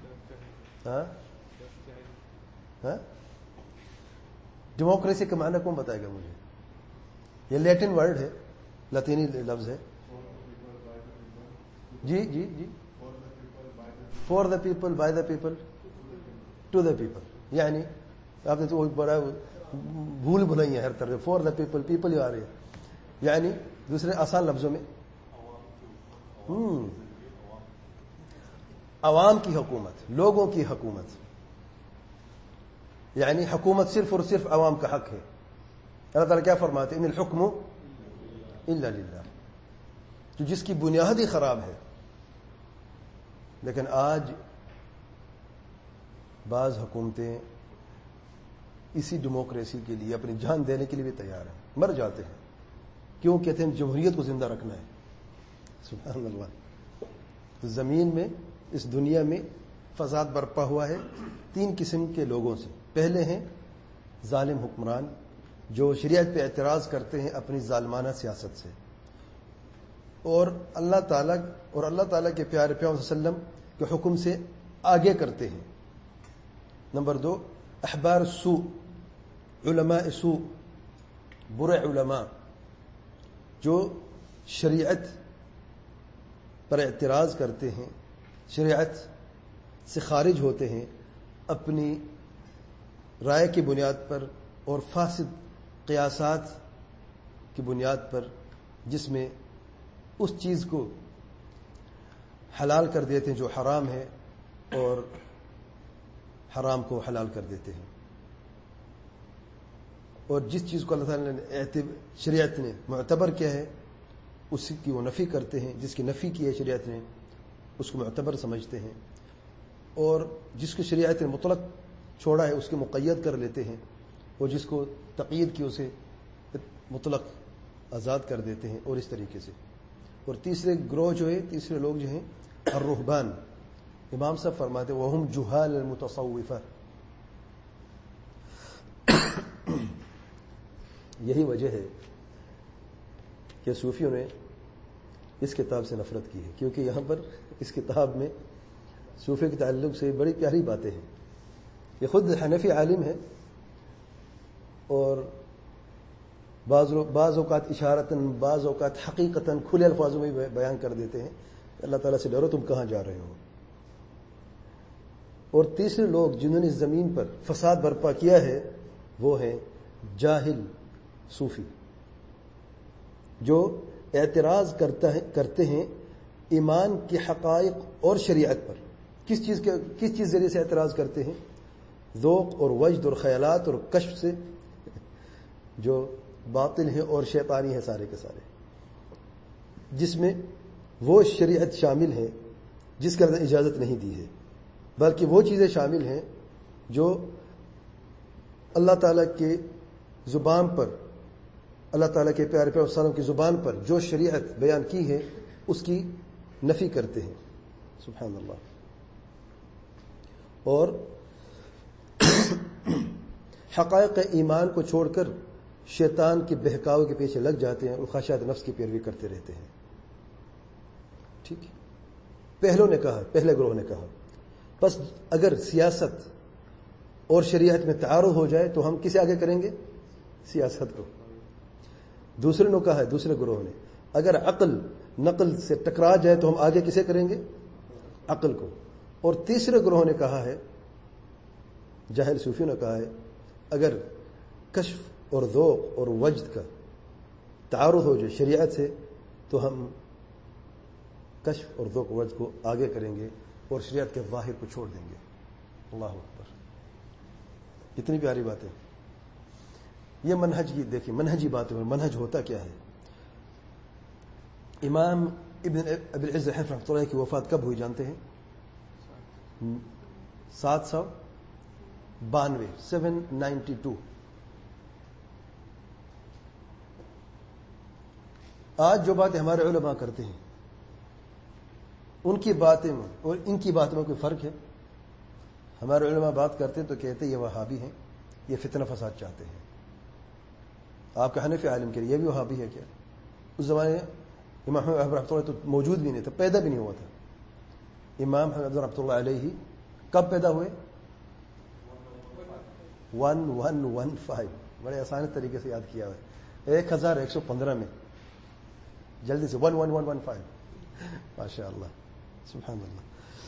ہاں ڈیموکریسی کا معنی کون بتائے گا مجھے؟ یہ لیٹن ورڈ ہے، لاطینی لفظ ہے. جی جی جی، for the people, by the people, to the people. یعنی آپ نے تو بڑا بھول بنائی ہے ہر طرح. فار دا پیپل، پیپل ہی آ رہی ہے، یعنی دوسرے آسان لفظوں میں عوام کی حکومت، لوگوں کی حکومت. یعنی حکومت صرف اور صرف عوام کا حق ہے. اللہ تعالیٰ کیا فرماتے ہیں؟ ان الحکم الا للہ. تو جس کی بنیاد ہی خراب ہے. لیکن آج بعض حکومتیں اسی ڈیموکریسی کے لیے اپنی جان دینے کے لیے بھی تیار ہیں, مر جاتے ہیں. کیوں؟ کہتے ہیں جمہوریت کو زندہ رکھنا ہے. سبحان اللہ. تو زمین میں, اس دنیا میں فساد برپا ہوا ہے 3 قسم کے لوگوں سے. پہلے ہیں ظالم حکمران جو شریعت پہ اعتراض کرتے ہیں اپنی ظالمانہ سیاست سے, اور اللہ تعالیٰ کے پیارے پیغمبر صلی اللہ علیہ وسلم کے حکم سے آگے کرتے ہیں. نمبر 2 احبار سوء, علماء سوء, برے علماء جو شریعت پر اعتراض کرتے ہیں, شریعت سے خارج ہوتے ہیں اپنی رائے کی بنیاد پر اور فاسد قیاسات کی بنیاد پر, جس میں اس چیز کو حلال کر دیتے ہیں جو حرام ہے اور حرام کو حلال کر دیتے ہیں, اور جس چیز کو اللہ تعالیٰ نے شریعت نے معتبر کیا ہے اس کی وہ نفی کرتے ہیں, جس کی نفی کی ہے شریعت نے اس کو معتبر سمجھتے ہیں, اور جس کو شریعت نے مطلق چھوڑا ہے اس کے مقید کر لیتے ہیں, اور جس کو تقیید کی اسے مطلق آزاد کر دیتے ہیں, اور اس طریقے سے. اور تیسرے گروہ جو ہے, تیسرے لوگ جو ہیں الرہبان, امام صاحب فرماتے ہیں وہم جہال المتصوفہ. یہی وجہ ہے کہ صوفیوں نے اس کتاب سے نفرت کی ہے, کیونکہ یہاں پر اس کتاب میں صوفی کے تعلق سے بڑی پیاری باتیں ہیں. یہ خود حنفی عالم ہے اور بعض اوقات اشارتاً, بعض اوقات حقیقتاً کھلے الفاظوں میں بیان کر دیتے ہیں اللہ تعالیٰ سے ڈرو تم کہاں جا رہے ہو. اور تیسرے لوگ جنہوں نے زمین پر فساد برپا کیا ہے وہ ہیں جاہل صوفی, جو اعتراض کرتے ہیں ایمان کے حقائق اور شریعت پر. کس چیز ذریعے سے اعتراض کرتے ہیں؟ ذوق اور وجد اور خیالات اور کشف سے, جو باطل ہیں اور شیطانی ہیں سارے کے سارے, جس میں وہ شریعت شامل ہے جس کا اجازت نہیں دی ہے, بلکہ وہ چیزیں شامل ہیں جو اللہ تعالیٰ کے زبان پر, اللہ تعالیٰ کے پیارے پیغمبر صلی اللہ علیہ وسلم کی زبان پر جو شریعت بیان کی ہے اس کی نفی کرتے ہیں. سبحان اللہ. اور حقائق ایمان کو چھوڑ کر شیطان کے بہکاؤ کے پیچھے لگ جاتے ہیں اور خواہشات نفس کی پیروی کرتے رہتے ہیں. ٹھیک ہے, پہلے گروہ نے کہا بس اگر سیاست اور شریعت میں تعارض ہو جائے تو ہم کسے آگے کریں گے؟ سیاست کو. دوسرے نے کہا ہے, دوسرے گروہ نے, اگر عقل نقل سے ٹکرا جائے تو ہم آگے کسے کریں گے؟ عقل کو. اور تیسرے گروہ نے کہا ہے, جاہل صوفیوں نے کہا ہے, اگر کشف اور ذوق اور وجد کا تعارض ہو جائے شریعت سے تو ہم کشف اور ذوق و وجد کو آگے کریں گے اور شریعت کے ظاہر کو چھوڑ دیں گے. اللہ اکبر. اتنی پیاری باتیں. یہ منہج کی دیکھیں, منہجی باتیں. منہج ہوتا کیا ہے؟ امام ابن ابی العز رحمۃ اللہ کی وفات کب ہوئی جانتے ہیں؟ 792. آج جو باتیں ہمارے علماء کرتے ہیں ان کی باتیں میں اور ان کی باتوں میں کوئی فرق ہے؟ ہمارے علماء بات کرتے ہیں تو کہتے ہیں یہ وہابی ہیں, یہ فتنہ فساد چاہتے ہیں. آپ کا حنفی عالم کے لیے یہ بھی وہابی ہے کیا؟ اس زمانے میں امام احمد رحمۃ اللہ تو موجود بھی نہیں تھا, پیدا بھی نہیں ہوا تھا. امام احمد رحمۃ اللہ علیہ کب پیدا ہوئے؟ 1115. بڑے آسان طریقے سے یاد کیا ہے, 1115 میں. جلدی سے 1115. ماشاء اللہ, سبحان اللہ.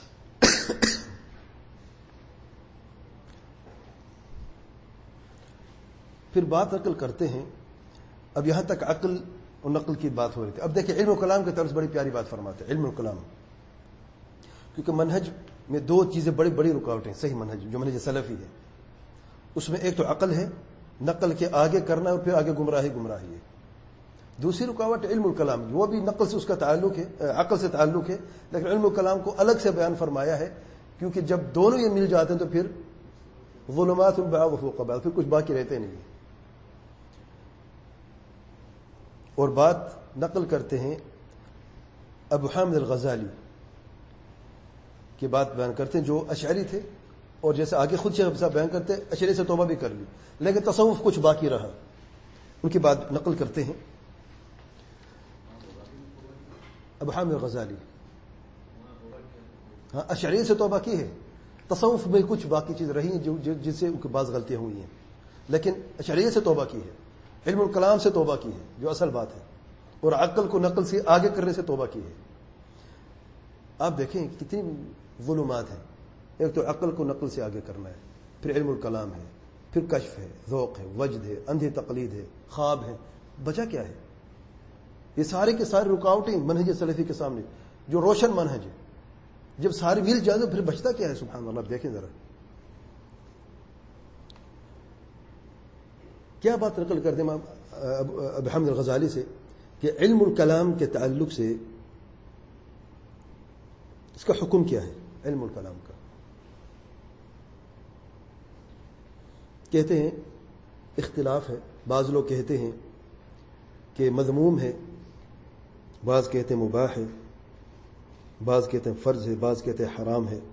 پھر بات عقل کرتے ہیں. اب یہاں تک عقل اور نقل کی بات ہو رہی تھی. اب دیکھیں علم و کلام کی طرف سے بڑی پیاری بات فرماتے ہیں. علم و کلام, کیونکہ منہج میں 2 چیزیں بڑی بڑی رکاوٹیں. صحیح منہج جو منہج سلفی ہے اس میں ایک تو عقل ہے, نقل کے آگے کرنا, اور پھر آگے گمراہی ہے. دوسری رکاوٹ علم الکلام، وہ بھی نقل سے اس کا تعلق ہے، عقل سے تعلق ہے، لیکن علم الکلام کو الگ سے بیان فرمایا ہے، کیونکہ جب دونوں یہ مل جاتے ہیں تو پھر ظلمات بعض فوق بعض، پھر کچھ باقی رہتے نہیں. اور بات نقل کرتے ہیں ابو حامد الغزالی کی بات بیان کرتے ہیں، جو اشعری تھے، اور جیسے آگے خود شیخ صاحب بیان کرتے ہیں اشعری سے توبہ بھی کر لی لیکن تصوف کچھ باقی رہا. ان کی بات نقل کرتے ہیں ابو حامد الغزالی، ہاں اشعری سے توبہ کی ہے، تصوف میں کچھ باقی چیز رہی ہیں جس سے ان کی بعض غلطیاں ہوئی ہیں، لیکن اشعری سے توبہ کی ہے، علم الکلام سے توبہ کی ہے جو اصل بات ہے، اور عقل کو نقل سے آگے کرنے سے توبہ کی ہے. آپ دیکھیں کتنی ظلمات ہیں، ایک تو عقل کو نقل سے آگے کرنا ہے، پھر علم الکلام ہے، پھر کشف ہے، ذوق ہے، وجد ہے، اندھی تقلید ہے، خواب ہے، بچا کیا ہے؟ یہ سارے کے سارے رکاوٹیں منہج سلفی کے سامنے جو روشن منہج ہے، جب سارے مل جائے تو پھر بچتا کیا ہے؟ سبحان اللہ. دیکھیں ذرا کیا بات نقل کرتے ہیں ابو حامد الغزالی سے کہ علم الکلام کے تعلق سے اس کا حکم کیا ہے. علم الکلام کا کہتے ہیں اختلاف ہے، بعض لوگ کہتے ہیں کہ مذموم ہے، بعض کہتے ہیں مباح ہے، بعض کہتے ہیں فرض ہے، بعض کہتے ہیں حرام ہے.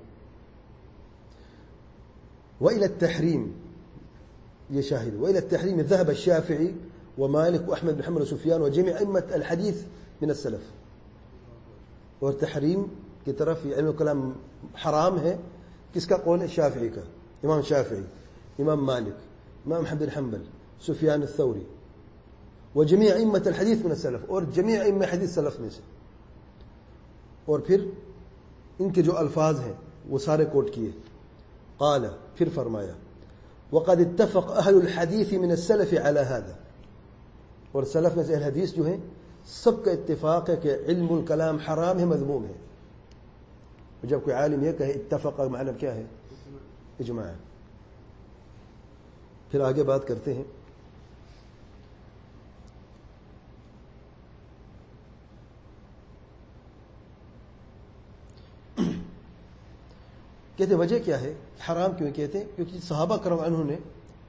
وإلى التحريم، یہ شاہد، وإلى التحريم ذهب الشافعي ومالك وأحمد بن حنبل وسفيان وجميع أئمة الحديث من السلف. اور تحریم کی طرف علم الکلام حرام ہے، کس کا قول ہے؟ شافعی کا، امام شافعی، امام مالک، امام احمد بن حنبل، سفیان الثوری، وجميع أئمة الحديث من السلف، اور جميع ائمہ حدیث سلف میں سے. اور پھر ان کے جو الفاظ ہیں وہ سارے کوٹ کیے. قال، پھر فرمایا وقد اتفق اہل الحدیث من السلف على هذا، اور سلف میں سے اہل حدیث جو ہیں سب کا اتفاق ہے کہ علم الکلام حرام ہے، مذموم ہے. جب کوئی عالم یہ کہے اتفق، معنی کیا ہے؟ اجماع. پھر آگے بات کرتے ہیں کہتے وجہ کیا ہے حرام کیوں کہتے ہیں؟ کیونکہ صحابہ کرام انہوں نے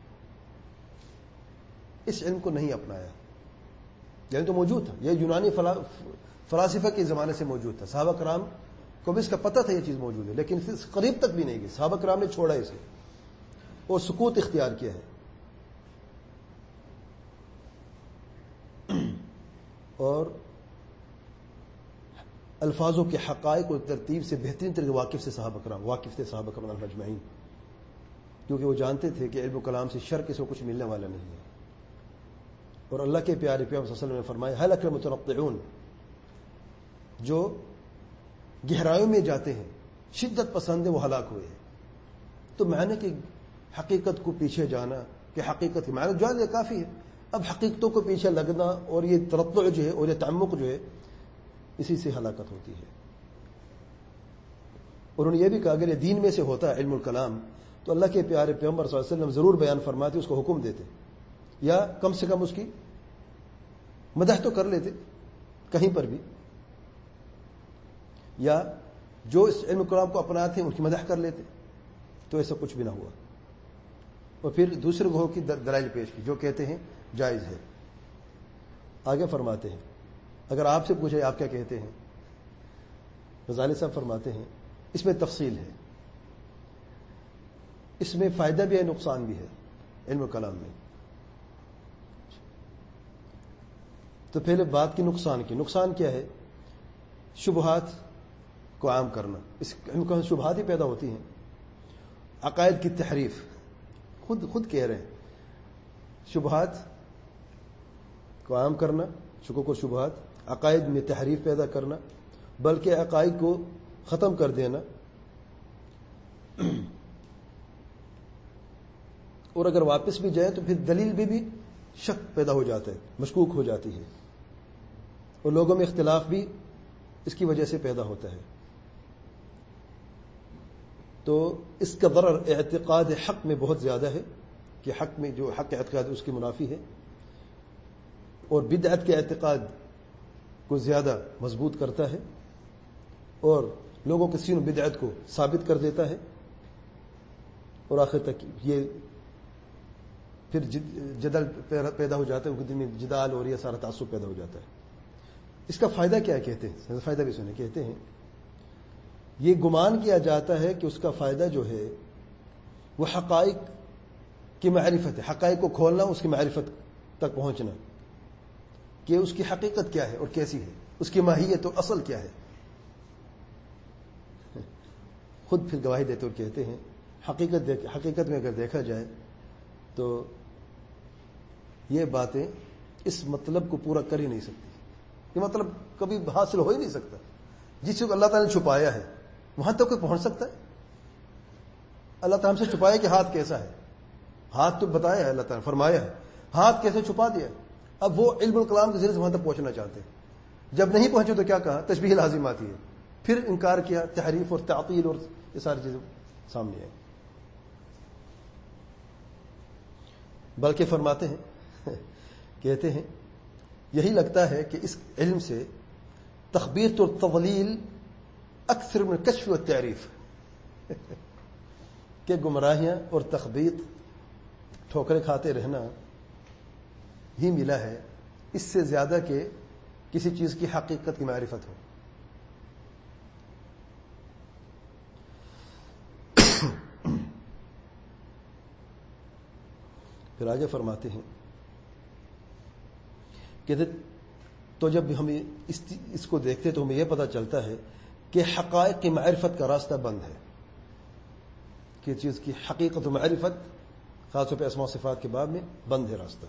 اس علم کو نہیں اپنایا. یعنی تو موجود تھا، یہ یونانی فلاسفہ کے زمانے سے موجود تھا، صحابہ کرام کو بھی اس کا پتہ تھا یہ چیز موجود ہے، لیکن اس قریب تک بھی نہیں گئی. صحابہ کرام نے چھوڑا اسے اور سکوت اختیار کیا ہے، اور الفاظوں کے حقائق اور ترتیب سے بہترین طریقے واقف تھے صحابہ کرام اجمعین، کیونکہ وہ جانتے تھے کہ علم و کلام سے شر کسی کو کچھ ملنے والا نہیں ہے. اور اللہ کے پیارے پیغمبر صلی اللہ علیہ وسلم نے فرمایا ہلک المتنطعون، جو گہرائیوں میں جاتے ہیں، شدت پسند ہے، وہ ہلاک ہوئے ہیں. تو معنی کہ حقیقت کو پیچھے جانا، کہ حقیقت کے معنی جو ہے کافی ہے. اب حقیقتوں کو پیچھے لگنا اور یہ تنطع جو ہے اور یہ تعمق جو ہے، اسی سے ہلاکت ہوتی ہے. اور انہوں نے یہ بھی کہا اگر یہ دین میں سے ہوتا ہے علم الکلام تو اللہ کے پیارے پیغمبر صلی اللہ علیہ وسلم ضرور بیان فرماتے، اس کو حکم دیتے، یا کم سے کم اس کی مدح تو کر لیتے کہیں پر بھی، یا جو اس علم الکلام کو اپناتے ہیں ان کی مدح کر لیتے. تو ایسا کچھ بھی نہ ہوا. اور پھر دوسرے گروہ کی دلائل پیش کی جو کہتے ہیں جائز ہے. آگے فرماتے ہیں اگر آپ سے پوچھے آپ کیا کہتے ہیں، غزالی صاحب فرماتے ہیں اس میں تفصیل ہے، اس میں فائدہ بھی ہے، نقصان بھی ہے علم کلام میں. تو پہلے بات کی نقصان کی. نقصان کیا ہے؟ شبہات کو عام کرنا. اس علم کلام شبہات ہی پیدا ہوتی ہیں. عقائد کی تحریف، خود کہہ رہے ہیں، شبہات کو عام کرنا، شکوک و شبہات، عقائد میں تحریف پیدا کرنا، بلکہ عقائد کو ختم کر دینا. اور اگر واپس بھی جائے تو پھر دلیل بھی شک پیدا ہو جاتا ہے، مشکوک ہو جاتی ہے، اور لوگوں میں اختلاف بھی اس کی وجہ سے پیدا ہوتا ہے. تو اس کا ضرر اعتقاد حق میں بہت زیادہ ہے، کہ حق میں جو حق اعتقاد اس کی منافی ہے. اور بدعت کے اعتقاد کو زیادہ مضبوط کرتا ہے اور لوگوں کے سینوں بدعت کو ثابت کر دیتا ہے، اور آخر تک یہ پھر جدل پیدا ہو جاتا ہے، ان کے دل میں جدال اور یہ سارا تعصب پیدا ہو جاتا ہے۔ اس کا فائدہ کیا ہے کہتے ہیں، فائدہ بھی سنیں، کہتے ہیں یہ گمان کیا جاتا ہے کہ اس کا فائدہ جو ہے وہ حقائق کی معرفت ہے، حقائق کو کھولنا، اس کی معرفت تک پہنچنا، کہ اس کی حقیقت کیا ہے اور کیسی ہے، اس کی ماہیت اور اصل کیا ہے۔ خود پھر گواہی دیتے اور کہتے ہیں حقیقت میں اگر دیکھا جائے تو یہ باتیں اس مطلب کو پورا کر ہی نہیں سکتی، یہ مطلب کبھی حاصل ہو ہی نہیں سکتا۔ جس کو اللہ تعالیٰ نے چھپایا ہے وہاں تک کوئی پہنچ سکتا ہے؟ اللہ تعالیٰ ہم سے چھپایا کہ ہاتھ کیسا ہے، ہاتھ تو بتایا ہے اللہ تعالیٰ نے، فرمایا ہے، ہاتھ کیسے چھپا دیا؟ اب وہ علم الکلام کے ذریعے سے وہاں تک پہنچنا چاہتے ہیں، جب نہیں پہنچے تو کیا کہا؟ تشبیہ لازم آتی ہے، پھر انکار کیا، تحریف اور تعطیل اور یہ ساری چیزیں سامنے آئی۔ بلکہ فرماتے ہیں کہتے ہیں یہی لگتا ہے کہ اس علم سے تخبیط اور تضلیل اکثر من کشف و تعریف کہ گمراہیاں اور تخبیط، ٹھوکریں کھاتے رہنا ہی ملا ہے اس سے زیادہ کہ کسی چیز کی حقیقت کی معرفت ہو۔ پھر آگے فرماتے ہیں کہ تو جب ہم اس کو دیکھتے تو ہمیں یہ پتہ چلتا ہے کہ حقائق کی معرفت کا راستہ بند ہے، کہ چیز کی حقیقت و معرفت خاص طور پہ اسماء و صفات کے باب میں بند ہے راستہ۔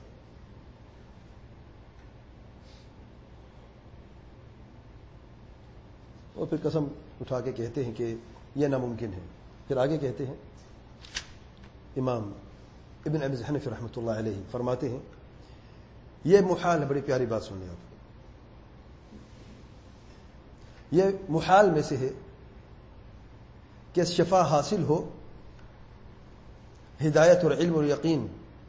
اور پھر قسم اٹھا کے کہتے ہیں کہ یہ ناممکن ہے۔ پھر آگے کہتے ہیں امام ابن ابی حنیفہ رحمۃ اللہ علیہ فرماتے ہیں یہ محال ہے، بڑی پیاری بات سنیں آپ، یہ محال میں سے ہے کہ شفا حاصل ہو ہدایت اور علم اور یقین،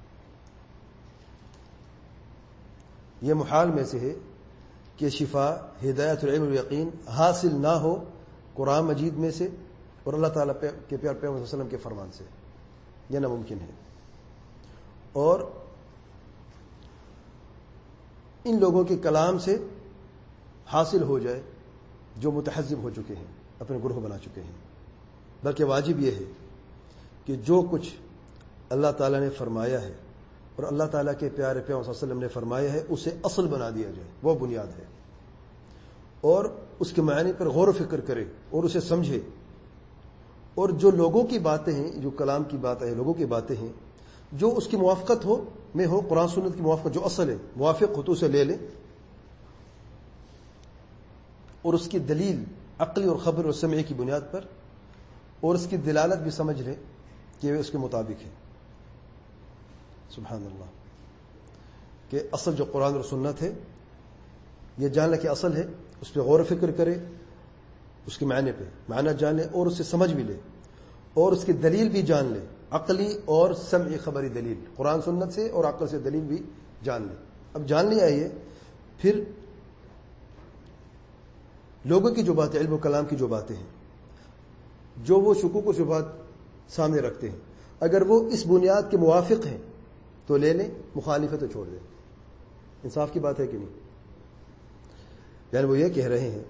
یہ محال میں سے ہے کہ شفا ہدایت اور علم اور یقین حاصل نہ ہو قرآن مجید میں سے اور اللہ تعالیٰ کے پیارے پیغمبر صلی اللہ علیہ وسلم کے فرمان سے، یہ ناممکن ہے۔ اور ان لوگوں کے کلام سے حاصل ہو جائے جو متحزب ہو چکے ہیں، اپنے گروہ بنا چکے ہیں، بلکہ واجب یہ ہے کہ جو کچھ اللہ تعالیٰ نے فرمایا ہے اور اللہ تعالیٰ کے پیارے پیغمبر صلی اللہ علیہ وسلم نے فرمایا ہے اسے اصل بنا دیا جائے، وہ بنیاد ہے، اور اس کے معنی پر غور و فکر کرے اور اسے سمجھے، اور جو لوگوں کی باتیں ہیں، جو کلام کی باتیں ہیں، لوگوں کی باتیں ہیں، جو اس کی موافقت ہو میں ہو، قرآن سنت کی موافقت جو اصل ہے موافق ہو تو اسے لے لیں، اور اس کی دلیل عقلی اور خبر اور سمعی کی بنیاد پر، اور اس کی دلالت بھی سمجھ لیں کہ وہ اس کے مطابق ہے۔ سبحان اللہ، کہ اصل جو قرآن اور سنت ہے یہ جان لے کہ اصل ہے، اس پہ غور و فکر کرے، اس کے معنی پہ معنی جان لے اور اسے سمجھ بھی لے، اور اس کی دلیل بھی جان لے، عقلی اور سمعی خبری دلیل، قرآن سنت سے اور عقل سے دلیل بھی جان لے۔ اب جان لیا یہ، پھر لوگوں کی جو باتیں، علم و کلام کی جو باتیں ہیں، جو وہ شکوک و شبہات سامنے رکھتے ہیں، اگر وہ اس بنیاد کے موافق ہیں تو لے لیں، مخالف ہے تو چھوڑ دیں۔ انصاف کی بات ہے کہ نہیں؟ یعنی وہ یہ کہہ رہے ہیں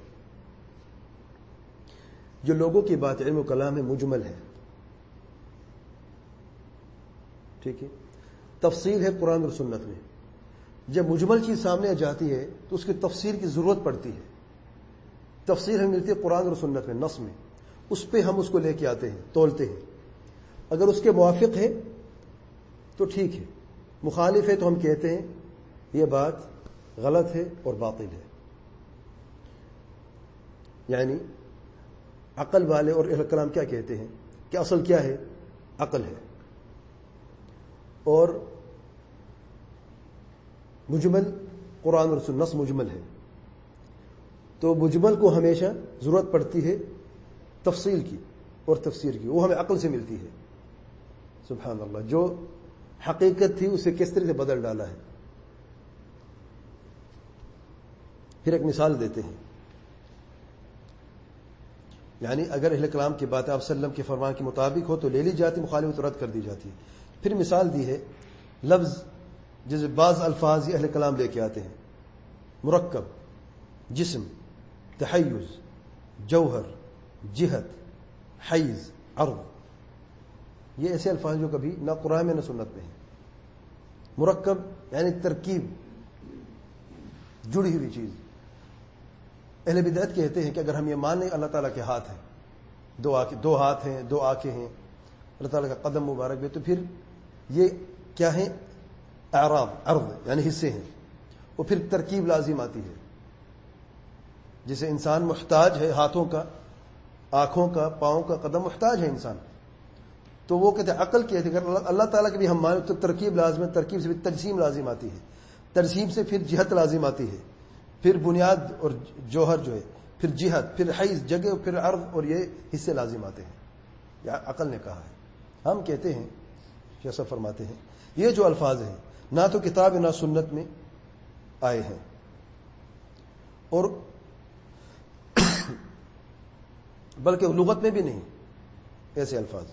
جو لوگوں کی بات علم و کلام ہے مجمل ہے، ٹھیک ہے، تفصیل ہے قرآن اور سنت میں، جب مجمل چیز سامنے جاتی ہے تو اس کی تفسیر کی ضرورت پڑتی ہے، تفسیر ہمیں ملتی ہے قرآن اور سنت میں، نص میں، اس پہ ہم اس کو لے کے آتے ہیں، تولتے ہیں، اگر اس کے موافق ہے تو ٹھیک ہے، مخالف ہے تو ہم کہتے ہیں یہ بات غلط ہے اور باطل ہے۔ یعنی عقل والے اور اہل کلام کیا کہتے ہیں کہ اصل کیا ہے؟ عقل ہے، اور مجمل قرآن اور سنت، نص مجمل ہے، تو مجمل کو ہمیشہ ضرورت پڑتی ہے تفصیل کی اور تفسیر کی، وہ ہمیں عقل سے ملتی ہے۔ سبحان اللہ، جو حقیقت تھی اسے کس طرح سے بدل ڈالا ہے۔ پھر ایک مثال دیتے ہیں، یعنی اگر اہل کلام کی بات آپ صلی اللہ علیہ وسلم کے فرمان کے مطابق ہو تو لے لی جاتی، مخالفت رد کر دی جاتی ہے۔ پھر مثال دی ہے لفظ جیسے بعض الفاظ یہ اہل کلام لے کے آتے ہیں، مرکب، جسم، تحیز، جوہر، جہت، حیز، عرض، یہ ایسے الفاظ جو کبھی نہ قرآن میں نہ سنت میں ہیں۔ مرکب یعنی ترکیب، جڑی ہوئی چیز۔ اہل بدعت کہتے ہیں کہ اگر ہم یہ مان لیں اللہ تعالیٰ کے ہاتھ ہیں، دو ہاتھ ہیں، دو آنکھیں ہیں، اللہ تعالیٰ کا قدم مبارک بھی، تو پھر یہ کیا ہیں؟ اعراض، عرض یعنی حصے ہیں، اور پھر ترکیب لازم آتی ہے۔ جسے انسان محتاج ہے ہاتھوں کا، آنکھوں کا، پاؤں کا، قدم محتاج ہے انسان، تو وہ کہتے ہیں عقل کہتے ہیں اگر اللہ تعالیٰ کے بھی ہم مانیں تو ترکیب لازم ہے، ترکیب سے پھر تجسیم لازم آتی ہے، تجسیم سے پھر جہت لازم آتی ہے، پھر بنیاد اور جوہر جو ہے، پھر جہت، پھر حیز جگہ، پھر عرض، اور یہ حصے لازم آتے ہیں۔ یا عقل نے کہا ہے۔ ہم کہتے ہیں، شیخ صاحب فرماتے ہیں، یہ جو الفاظ ہیں نہ تو کتاب نہ سنت میں آئے ہیں، اور بلکہ لغت میں بھی نہیں ایسے الفاظ،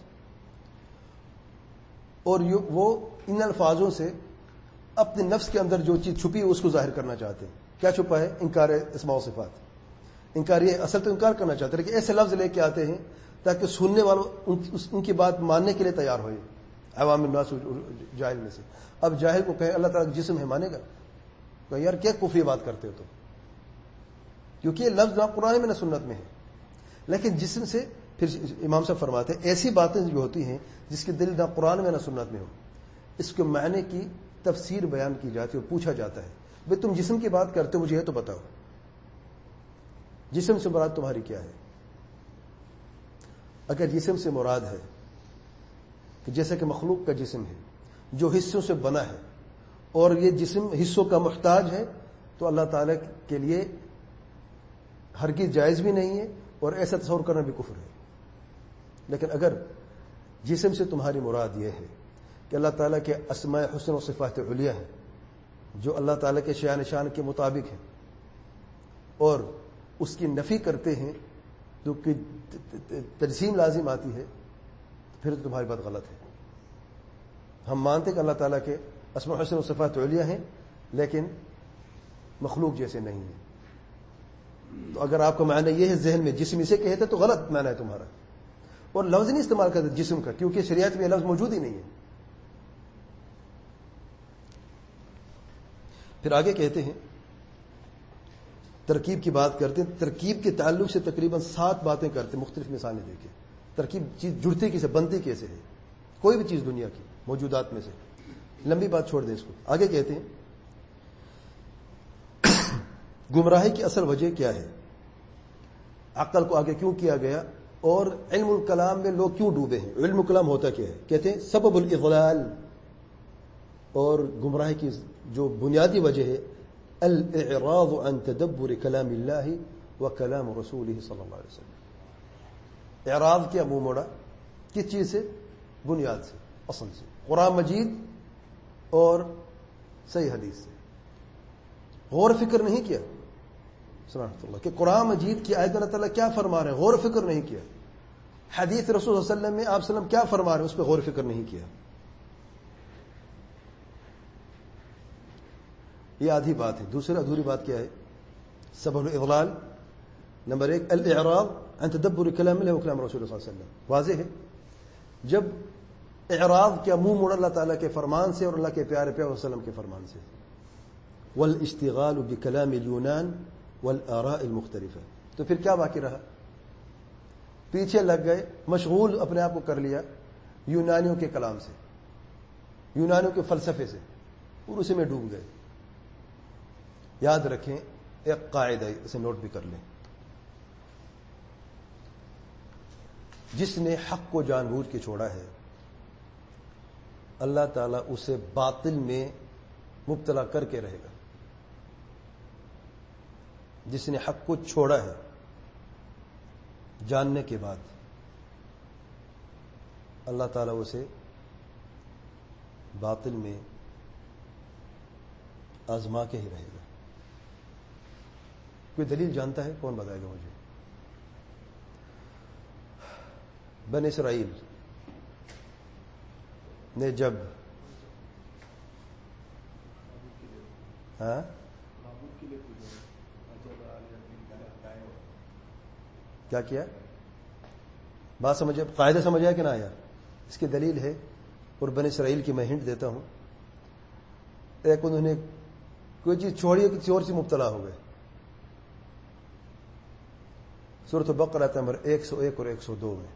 اور وہ ان الفاظوں سے اپنے نفس کے اندر جو چیز چھپی ہے اس کو ظاہر کرنا چاہتے ہیں۔ کیا چھپا ہے؟ انکار اسماء و صفات، انکار، یہ اصل تو انکار کرنا چاہتے ہیں کہ ایسے لفظ لے کے آتے ہیں تاکہ سننے والوں ان کی بات ماننے کے لیے تیار ہوئے، عوام الناس جاہل میں سے۔ اب جاہل کو کہیں اللہ تعالیٰ کا جسم ہے، مانے گا؟ کہ یار کیا کفری بات کرتے ہو تم، کیونکہ یہ لفظ نہ قرآن میں نہ سنت میں ہے۔ لیکن جسم سے پھر امام صاحب فرماتے ہیں ایسی باتیں جو ہوتی ہیں جس کی دل نہ قرآن میں نہ سنت میں ہو، اس کے معنی کی تفسیر بیان کی جاتی ہے اور پوچھا جاتا ہے، بھئی تم جسم کی بات کرتے ہو، مجھے یہ تو بتاؤ جسم سے مراد تمہاری کیا ہے؟ اگر جسم سے مراد ہے کہ جیسا کہ مخلوق کا جسم ہے جو حصوں سے بنا ہے اور یہ جسم حصوں کا محتاج ہے، تو اللہ تعالیٰ کے لیے ہرگز جائز بھی نہیں ہے اور ایسا تصور کرنا بھی کفر ہے۔ لیکن اگر جسم سے تمہاری مراد یہ ہے کہ اللہ تعالیٰ کے اسماء حسن و صفات علیہ ہیں جو اللہ تعالیٰ کے شان نشان کے مطابق ہیں، اور اس کی نفی کرتے ہیں تو کہ تجسیم لازم آتی ہے، پھر تو تمہاری بات غلط ہے۔ ہم مانتے کہ اللہ تعالیٰ کے اسماء حسن و صفات علیہ ہیں لیکن مخلوق جیسے نہیں ہیں۔ تو اگر آپ کا معنی یہ ہے ذہن میں جسم اسے کہتے تو غلط معنی ہے تمہارا، اور لفظ نہیں استعمال کرتے جسم کا، کیونکہ شریعت میں یہ لفظ موجود ہی نہیں ہے۔ پھر آگے کہتے ہیں ترکیب کی بات کرتے ہیں، ترکیب کے تعلق سے تقریباً 7 باتیں کرتے ہیں، مختلف مثالیں دے کے۔ ترکیب چیز جڑتی کیسے، بنتی کیسے ہے، کوئی بھی چیز دنیا کی موجودات میں سے۔ لمبی بات چھوڑ دیں اس کو، آگے کہتے ہیں گمراہی کی اصل وجہ کیا ہے، عقل کو آگے کیوں کیا گیا، اور علم الکلام میں لوگ کیوں ڈوبے ہیں۔ علم الکلام ہوتا کیا ہے؟ کہتے ہیں سبب الاضلال، اور گمراہی کی جو بنیادی وجہ ہے الاعراض عن تدبر کلام اللہ و کلام رسولہ صلی اللہ علیہ وسلم۔ اعراض کیا، منہ موڑا، کس چیز سے؟ بنیاد سے، اصل سے، قرآن مجید اور صحیح حدیث سے۔ غور فکر نہیں کیا سبحانہ اللہ کہ قرآن مجید کی آیت اللہ تعالیٰ کیا فرما رہے ہیں، غور فکر نہیں کیا۔ حدیث رسول صلی اللہ علیہ وسلم میں آپ صلی اللہ علیہ وسلم کیا فرما رہے ہیں، اس پہ غور فکر نہیں کیا۔ یہ آدھی بات ہے۔ دوسری ادھوری بات کیا ہے؟ سبب الاضلال نمبر 1 الاعراض عن تدبر کلام اللہ و کلام رسول صلی اللہ علیہ وسلم۔ واضح ہے جب اعراض کیا، منہ موڑ اللہ تعالیٰ کے فرمان سے اور اللہ کے پیارے پیارے وسلم کے فرمان سے۔ والاشتغال بکلام اليونان والآراء المختلفہ، تو پھر کیا باقی رہا؟ پیچھے لگ گئے، مشغول اپنے آپ کو کر لیا یونانیوں کے کلام سے، یونانیوں کے فلسفے سے، اور اسی میں ڈوب گئے۔ یاد رکھیں ایک قاعدہ، اسے نوٹ بھی کر لیں، جس نے حق کو جان بوجھ کے چھوڑا ہے اللہ تعالیٰ اسے باطل میں مبتلا کر کے رہے گا۔ جس نے حق کو چھوڑا ہے جاننے کے بعد اللہ تعالیٰ اسے باطل میں آزما کے ہی رہے گا۔ کوئی دلیل جانتا ہے؟ کون بتائے گا مجھے؟ بنی اسرائیل نے جب کیا کیا؟ بات سمجھے؟ قاعدہ سمجھ آیا کہ نہ آیا؟ اس کی دلیل ہے، اور بنی اسرائیل کی میں ہنٹ دیتا ہوں. ایک انہوں نے کوئی چیز چھوڑی ہے، کسی اور سے مبتلا ہو گئے. سورۃ البقرہ نمبر 101 اور 102 میں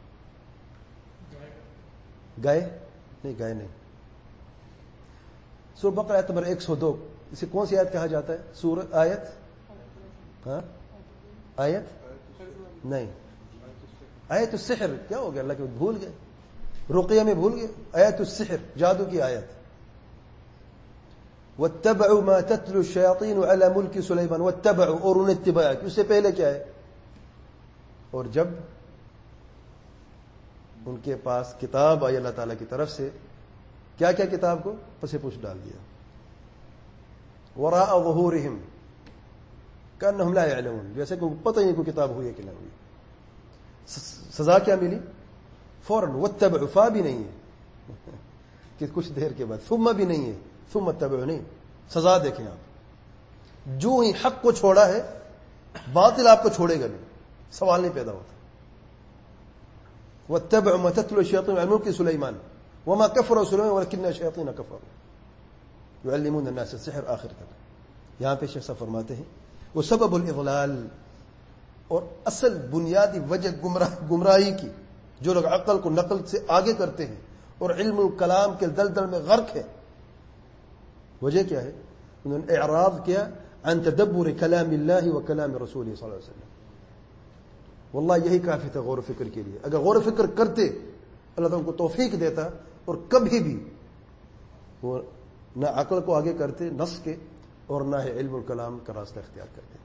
گائے نہیں. سورۃ البقرہ نمبر 102، اسے کون سی آیت کہا جاتا ہے؟ سورۃ آیت نہیں، آیت السحر. کیا ہو گیا؟ اللہ کے بھول گئے، رقیہ میں بھول گئے. آیت السحر، جادو کی آیت. واتبعوا ما تتلو الشياطين على ملك سليمان. واتبعوا، اور انہیں اتباع کی. اس سے پہلے کیا ہے؟ اور جب ان کے پاس کتاب آئی اللہ تعالیٰ کی طرف سے، کیا کیا کتاب کو پس پوچھ ڈال دیا. وراء ظهورهم كأنهم لا يعلمون، جیسے کہ پتہ ہی نہیں کوئی کتاب ہوئی ہے کہ نہ ہوئی. سزا کیا ملی؟ فوراً. واتبعوا، فا بھی نہیں ہے کہ کچھ دیر کے بعد، ثم بھی نہیں ہے، ثم اتبعوا نہیں. سزا دیکھیں آپ، جو ہی حق کو چھوڑا ہے باطل آپ کو چھوڑے گا نہیں، سوال نہیں پیدا ہوتا. واتبعوا ما تتلو الشياطين على ملك سليمان وما كفر سليمان ولكن الشياطين كفروا يعلمون الناس السحر. آخر تک یہاں پہ شیخ صاحب فرماتے ہیں وہ سبب الاضلال، اور اصل بنیادی وجہ گمراہی کی، جو لوگ عقل کو نقل سے آگے کرتے ہیں اور علم الکلام کے دلدل میں غرق ہے، وجہ کیا ہے؟ انہوں نے اعراض کیا عن تدبر کلام اللہ و کلام رسول صلی اللہ علیہ وسلم. واللہ یہی کافی تھا غور و فکر کے لیے. اگر غور و فکر کرتے اللہ تعالیٰ ان کو توفیق دیتا، اور کبھی بھی وہ نہ عقل کو آگے کرتے نص کے، اور نہ ہے علم الکلام کا راستہ اختیار کرتے.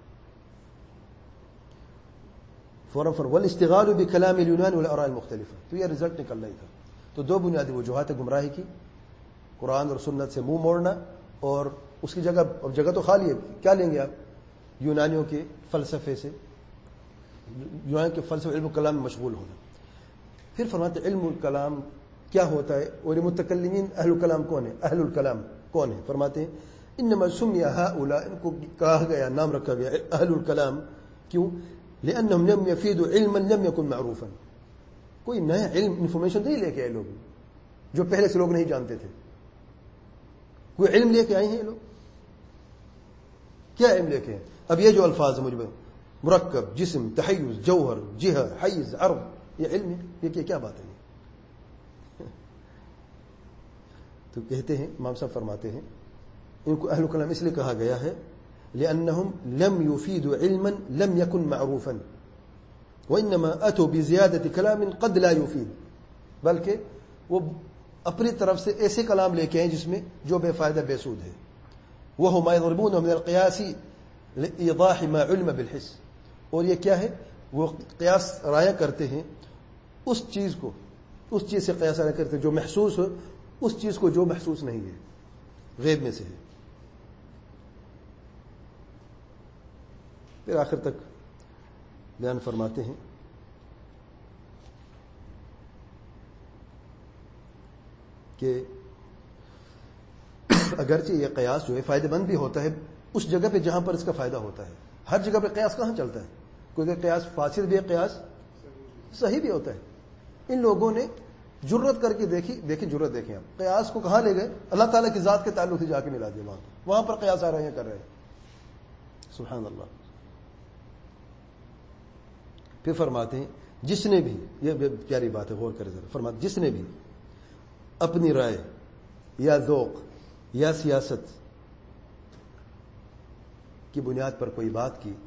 فوراً والاستغال بکلام اليونان والاراء المختلفہ. تو یہ رزلٹ نکلنا ہی تھا. تو دو بنیادی وجوہات گمراہی کی، قرآن اور سنت سے منہ موڑنا، اور اس کی جگہ، اب جگہ تو خالی ہے، کیا لیں گے آپ؟ یونانیوں کے فلسفے سے، یونان کے فلسفے علم الکلام میں مشغول ہونا. پھر فرماتے علم الکلام کیا ہوتا ہے، اور متکلمین اہل الکلام کون ہے؟ اہل الکلام کون ہے؟ فرماتے ہیں انما سمی ہؤلاء، ان کو کہا گیا، نام رکھا گیا اہل الکلام. کیوں؟ لانهم لم يفيدوا علما لم يكن معروفا. کوئی نیا علم، انفارمیشن نہیں لے کے آئے لوگ، جو پہلے سے لوگ نہیں جانتے تھے. کوئی علم لے کے آئے ہیں یہ لوگ. کیا علم لے کے ہیں؟ اب یہ جو الفاظ ہیں مجھے، مرکب، جسم، تحیز، جوہر، جہہ، حیز، عرض، یہ علم ہے؟ یہ کیا بات ہے؟ تو کہتے ہیں، امام صاحب فرماتے ہیں ان کو اہل کلام اس لیے کہا گیا ہے لأنهم لم يفيدوا علما لم يكن معروفا وإنما أتوا بزيادة كلام قد لا يفيد. بلکہ وہ اپنی طرف سے ایسے کلام لے کے ہیں جس میں جو بے فائدہ بے سود ہے. وهو ما يضربونه من القياس لإيضاح ما علم بالحس. اور یہ کیا ہے؟ وہ قیاس رایا کرتے ہیں اس چیز کو، اس چیز سے قیاس رایا کرتے ہیں جو محسوس ہو، اس چیز کو جو محسوس نہیں ہے، غیب میں سے ہے. پھر آخر تک بیان فرماتے ہیں کہ اگرچہ یہ قیاس جو ہے فائدہ مند بھی ہوتا ہے اس جگہ پہ جہاں پر اس کا فائدہ ہوتا ہے. ہر جگہ پہ قیاس کہاں چلتا ہے؟ کیونکہ قیاس فاسد بھی ہے، قیاس صحیح بھی ہوتا ہے. ان لوگوں نے جرت کر کے دیکھی جرت دیکھیں آپ، قیاس کو کہاں لے گئے؟ اللہ تعالیٰ کی ذات کے تعلق سے جا کے ملا دیا. وہاں پر قیاس آ رہے ہیں، کر رہے ہیں. سبحان اللہ. پھر فرماتے ہیں جس نے بھی، یہ پیاری بات ہے، غور کرے ذرا. فرماتے جس نے بھی اپنی رائے یا ذوق یا سیاست کی بنیاد پر کوئی بات کی،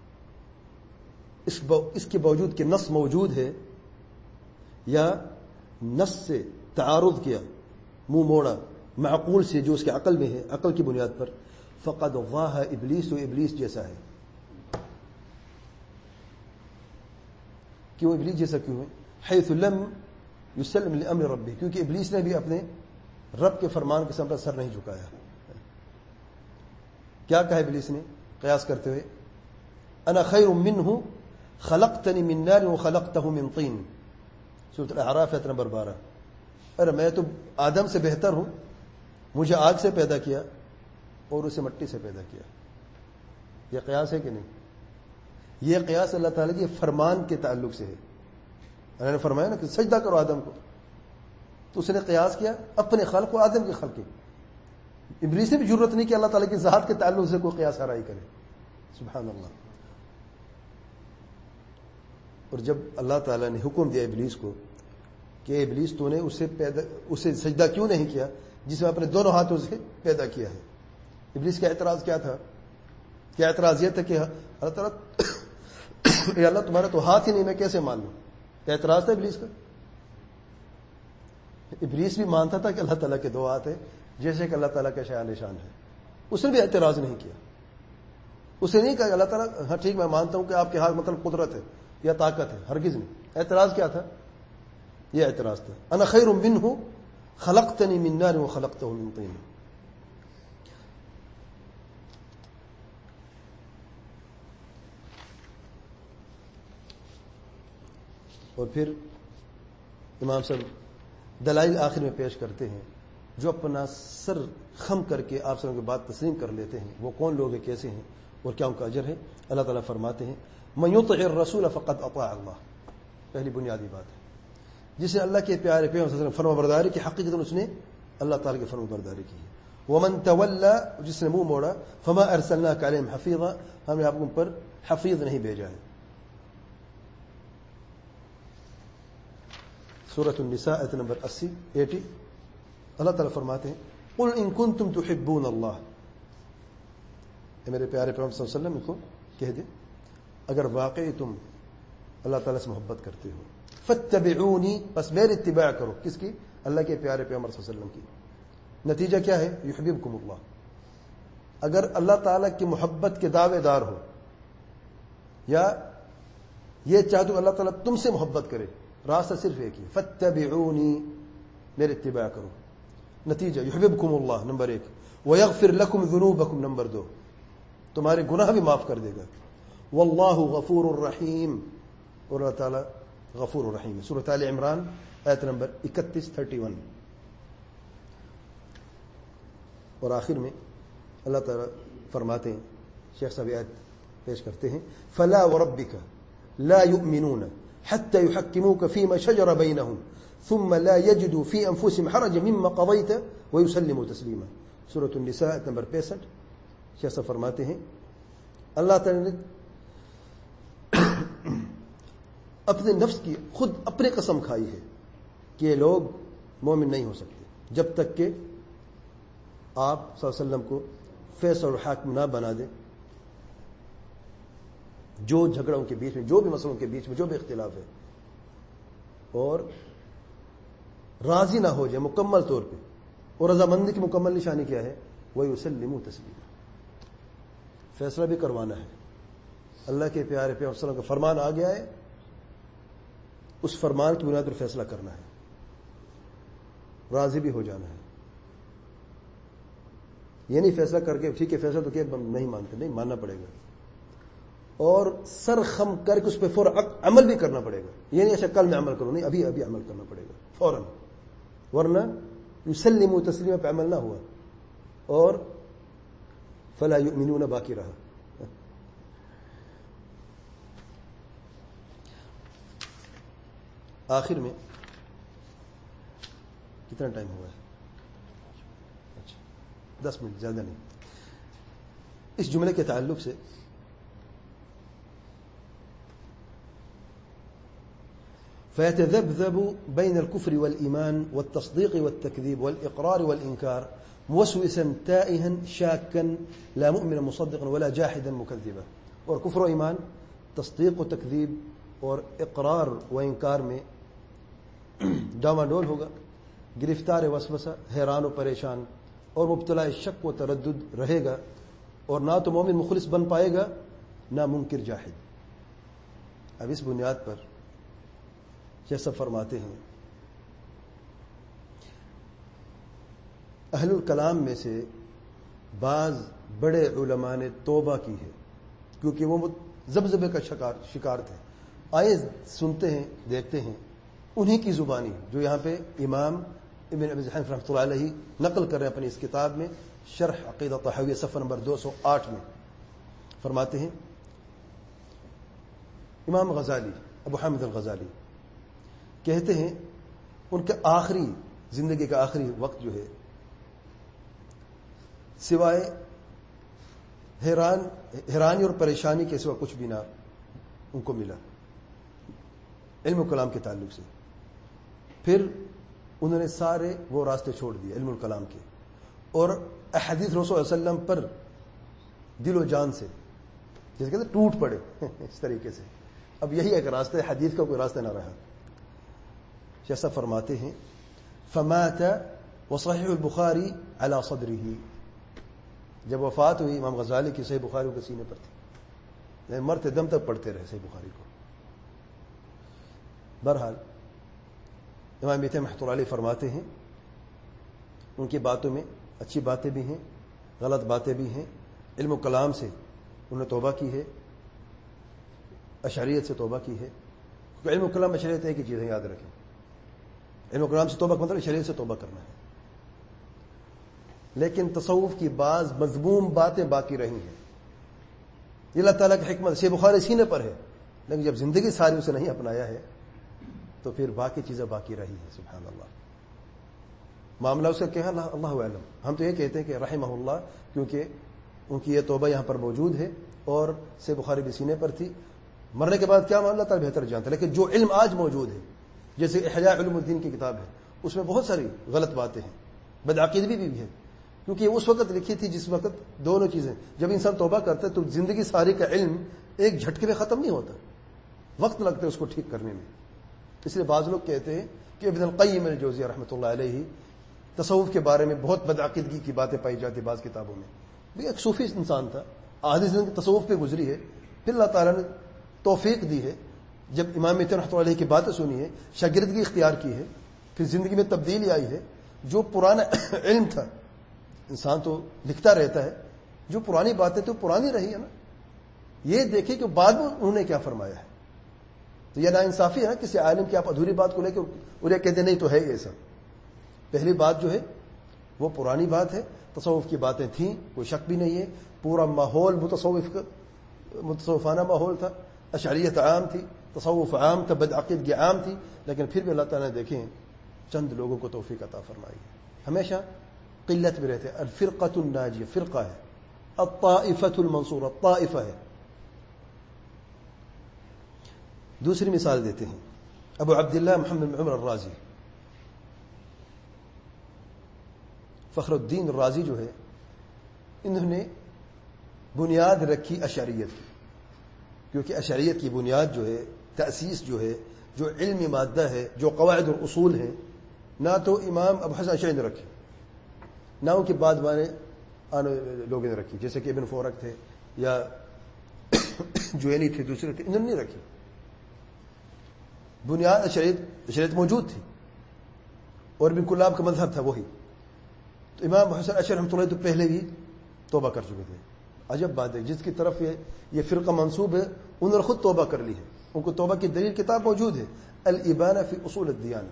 اس کے باوجود کہ نص موجود ہے، یا نص سے تعارض کیا، منہ موڑا معقول سے جو اس کے عقل میں ہے، عقل کی بنیاد پر، فقد ضاح ابلیس، و ابلیس جیسا ہے. کیوں ابلیس جیسا کیوں ہے؟ حیث لم یسلم لامر ربہ، کیونکہ ابلیس نے بھی اپنے رب کے فرمان کے سامنے سر نہیں جھکایا. کیا کہا ابلیس نے قیاس کرتے ہوئے؟ انا خیر منہ خلقتنی من نار وخلقتہ من طین، سورۃ الاعراف آیت نمبر 12. ارے میں تو آدم سے بہتر ہوں، مجھے آگ سے پیدا کیا اور اسے مٹی سے پیدا کیا. یہ قیاس ہے کہ نہیں؟ یہ قیاس اللہ تعالیٰ کے فرمان کے تعلق سے ہے. اللہ نے فرمایا نا کہ سجدہ کرو آدم کو، تو اس نے قیاس کیا اپنے خلق و آدم کے خلق کی. ابلیس نے بھی ضرورت نہیں کہ اللہ تعالیٰ کی ذات کے تعلق سے کوئی قیاس آرائی کرے. سبحان اللہ. اور جب اللہ تعالیٰ نے حکم دیا ابلیس کو کہ ابلیس تو نے اسے سجدہ کیوں نہیں کیا جس میں اپنے دونوں ہاتھوں سے پیدا کیا ہے. ابلیس کا اعتراض کیا تھا؟ کیا اعتراض یہ تھا کہ اللہ تعالیٰ اے اللہ تمہارا تو ہاتھ ہی نہیں، میں کیسے مان لوں؟ کیا اعتراض تھا ابلیس کا؟ ابلیس بھی مانتا تھا کہ اللہ تعالیٰ کے 2 ہاتھ ہیں جیسے کہ اللہ تعالیٰ کا شان نشان ہے. اس نے بھی اعتراض نہیں کیا. اسے نہیں کہا کہ اللہ تعالیٰ ہاں ٹھیک میں مانتا ہوں کہ آپ کے ہاتھ مطلب قدرت ہے یا طاقت ہے، ہرگز نہیں. اعتراض کیا تھا؟ یہ اعتراض تھا انا خیر منہ خلقتنی من نار وخلقتہ من طین. اور پھر امام صاحب دلائل آخر میں پیش کرتے ہیں. جو اپنا سر خم کر کے آپ سب کی بات تسلیم کر لیتے ہیں وہ کون لوگ ہیں، کیسے ہیں اور کیا ان کا اجر ہے؟ اللہ تعالیٰ فرماتے ہیں من یطع الرسول فقد اطاع اللہ. پہلی بنیادی بات ہے جس نے اللہ کے پیارے پیغمبر صلی اللہ علیہ وسلم فرما برداری کی، حقیقتاً اس نے اللہ تعالیٰ کی فرما برداری کی ہے. ومن تولى، جس نے منہ موڑا، فما ارسلناک علیہم حفیظا، ہم نے آپ کو پر حفیظ نہیں بھیجا ہے. سورۃ النساء آیت نمبر 80 اللہ تعالیٰ فرماتے ہیں قل ان کنتم تحبون اللہ. میرے پیارے پیغمبر صلی اللہ علیہ وسلم کو کہہ دیں اگر واقعی تم اللہ تعالیٰ سے محبت کرتے ہو، فاتبعونی، بس میری اتباع کرو. کس کی؟ اللہ کے پیارے پیغمبر صلی اللہ علیہ وسلم کی. نتیجہ کیا ہے؟ یحببکم اللہ. اگر اللہ تعالیٰ کی محبت کے دعوے دار ہو یا یہ چاہتے ہو اللہ تعالیٰ تم سے محبت کرے، راستہ صرف ایک ہی، فاتبعونی، میرے اتباع کرو. نتیجہ یحببکم اللہ نمبر 1، ویغفر لکم ذنوبکم نمبر 2، تمہارے گناہ بھی معاف کر دے گا. واللہ غفور الرحیم، اور اللہ تعالیٰ غفور الرحیم. سورۃ آل عمران آیت نمبر 31 اور آخر میں اللہ تعالیٰ فرماتے ہیں، شیخ صاحب آیت پیش کرتے ہیں فلا وربک لا یؤمنون حتى يحكموك فيما شجر بينهم ثم لا يجدوا في انفسهم حرجا مما قضيت ويسلموا تسليما. سورۃ النساء نمبر 65. شیخ صاحب فرماتے ہیں اللہ تعالی نے اپنے نفس کی خود اپنے قسم کھائی ہے کہ یہ لوگ مومن نہیں ہو سکتے جب تک کہ آپ صلی اللہ علیہ وسلم کو فیصل اور حاکم نہ بنا دیں. جو جھگڑوں کے بیچ میں، جو بھی مسئلوں کے بیچ میں جو بھی اختلاف ہے، اور راضی نہ ہو جائے مکمل طور پہ. اور رضامندی کی مکمل نشانی کیا ہے؟ وَيُسَلِّمُوا تَسْلِيمًا. فیصلہ بھی کروانا ہے. اللہ کے پیارے پیغمبر صلی اللہ علیہ وسلم کا فرمان آ گیا ہے، اس فرمان کی بنیاد پر فیصلہ کرنا ہے، راضی بھی ہو جانا ہے. یہ نہیں فیصلہ کر کے ٹھیک ہے فیصلہ تو کہ نہیں مانتے، نہیں ماننا پڑے گا، اور سر خم کر کے اس پہ فوراً عمل بھی کرنا پڑے گا. یہ نہیں اچھا کل میں عمل کروں، نہیں ابھی عمل کرنا پڑے گا فوراً، ورنہ یسلموا تسلیما پہ عمل نہ ہوا اور فلا یؤمنون باقی رہا. آخر میں کتنا ٹائم ہوا ہے؟ اچھا 10 منٹ، زیادہ نہیں. اس جملے کے تعلق سے فيتذبذب بين الكفر والإيمان والتصديق والتكذيب والإقرار والإنكار موسوسا تائها شاكا لا مؤمنا مصدقا ولا جاحدا مكذبا. اور کفر و ایمان، تصدیق و تکذیب اور اقرار و انکار میں ڈاواڈول ہوگا، گرفتار وسوسہ، حیران و پریشان اور مبتلا شک و تردد رہے گا، اور نہ تو مومن مخلص بن پائے گا نہ منکر جاحد. اب اس بنیاد پر جیسا فرماتے ہیں اہل الکلام میں سے بعض بڑے علماء نے توبہ کی ہے، کیونکہ وہ ذبذبے کا شکار تھے. آئے سنتے ہیں دیکھتے ہیں انہی کی زبانی جو یہاں پہ امام ابن ابی حنیفہ رحمۃ اللہ علیہ نقل کر رہے ہیں اپنی اس کتاب میں شرح عقیدہ طحاویہ صفحہ نمبر 208 میں. فرماتے ہیں امام غزالی ابو حامد الغزالی کہتے ہیں ان کے آخری زندگی کا آخری وقت جو ہے سوائے حیرانی اور پریشانی کے سوا کچھ بھی نہ ان کو ملا علم و کلام کے تعلق سے. پھر انہوں نے سارے وہ راستے چھوڑ دیے علم الکلام کے اور احادیث رسول صلی اللہ علیہ وسلم پر دل و جان سے جیسے کہتے ٹوٹ پڑے اس طریقے سے. اب یہی ایک راستہ حدیث کا کوئی راستہ نہ رہا. جیسا فرماتے ہیں فمات وصحيح البخاری على صدره. جب وفات ہوئی امام غزالی کی صحیح بخاری کے سینے پر تھی مرتے دم تک پڑھتے رہے صحیح بخاری کو. بہرحال امام ابن تیمیہ رحمۃ اللہ علیہ فرماتے ہیں ان کی باتوں میں اچھی باتیں بھی ہیں غلط باتیں بھی ہیں. علم و کلام سے انہوں نے توبہ کی ہے اشعریت سے توبہ کی ہے. علم و کلام اشعریت ایک ہی چیز ہے یاد رکھیں. علم و کلام سے توبہ کا مطلب اشعریت سے توبہ کرنا ہے. لیکن تصوف کی بعض مذموم باتیں باقی رہی ہیں. یہ اللہ تعالیٰ کی حکمت صحیح بخاری سینے پر ہے لیکن جب زندگی ساری اسے نہیں اپنایا ہے تو پھر باقی چیزیں باقی رہی ہیں. سبحان اللہ. معاملہ اس کا کیا ہے اللہ علم. ہم تو یہ کہتے ہیں کہ رحمہ اللہ کیونکہ ان کی یہ توبہ یہاں پر موجود ہے اور صحیح بخاری بھی سینے پر تھی. مرنے کے بعد کیا معاملہ تھا بہتر جانتا. لیکن جو علم آج موجود ہے جیسے احیاء علوم الدین کی کتاب ہے اس میں بہت ساری غلط باتیں ہیں بدعقیدگی بھی ہے کیونکہ یہ اس وقت لکھی تھی جس وقت دونوں چیزیں جب انسان توبہ کرتا ہے تو زندگی ساری کا علم ایک جھٹکے میں ختم نہیں ہوتا وقت لگتا ہے اس کو ٹھیک کرنے میں. اس لیے بعض لوگ کہتے ہیں کہ ابن القیم الجوزیہ رحمۃ اللہ علیہ تصوف کے بارے میں بہت بدعقیدگی کی باتیں پائی جاتی بعض کتابوں میں. بھی ایک صوفی انسان تھا آدھی زندگی تصوف پہ گزری ہے پھر اللہ تعالیٰ نے توفیق دی ہے جب امام ابن رحمۃ اللہ علیہ کی باتیں سنی ہے شاگردگی اختیار کی ہے پھر زندگی میں تبدیلی آئی ہے. جو پرانا علم تھا انسان تو لکھتا رہتا ہے جو پرانی باتیں تو پرانی رہی ہے نا. یہ دیکھیں کہ بعد میں انہوں نے کیا فرمایا ہے. تو یہ ناانصافی ہے نا کسی عالم کی آپ ادھوری بات کو لے کے انہیں کہتے نہیں تو ہے ایسا. پہلی بات جو ہے وہ پرانی بات ہے. تصوف کی باتیں تھیں کوئی شک بھی نہیں ہے. پورا ماحول متصوفانہ ماحول تھا. اشعریت عام تھی تصوف عام تھا بدعقیدگی عام تھی. لیکن پھر بھی اللہ تعالیٰ نے دیکھیں چند لوگوں کو توفیق عطا فرمائی. ہمیشہ قلت میں رہتے. الفرقۃ الناجیہ فرقہ ہے. الطائفۃ المنصورہ طائفہ ہے. دوسری مثال دیتے ہیں ابو عبداللہ محمد بن عمر الرازی فخر الدین الرازی جو ہے انہوں نے بنیاد رکھی اشعریت کی کیونکہ اشعریت کی بنیاد جو ہے تأسیس جو ہے جو علمی مادہ ہے جو قواعد اور اصول ہیں نہ تو امام ابو حسن اشعری نے رکھی نہ ان کے بعد آنے لوگوں نے رکھی جیسے کہ ابن فورک تھے یا جوینی تھے دوسرے تھے انہوں نے نہیں رکھی. بنیاد اشعریت موجود تھی اور ابن کلاب کا مذہب تھا وہی. تو امام حسن اشعری رحمۃ اللہ تو پہلے بھی توبہ کر چکے تھے. عجب بات ہے جس کی طرف یہ فرقہ منسوب ہے انہوں نے خود توبہ کر لی ہے. ان کو توبہ کی دلیل کتاب موجود ہے الابانہ فی اصول الدیانہ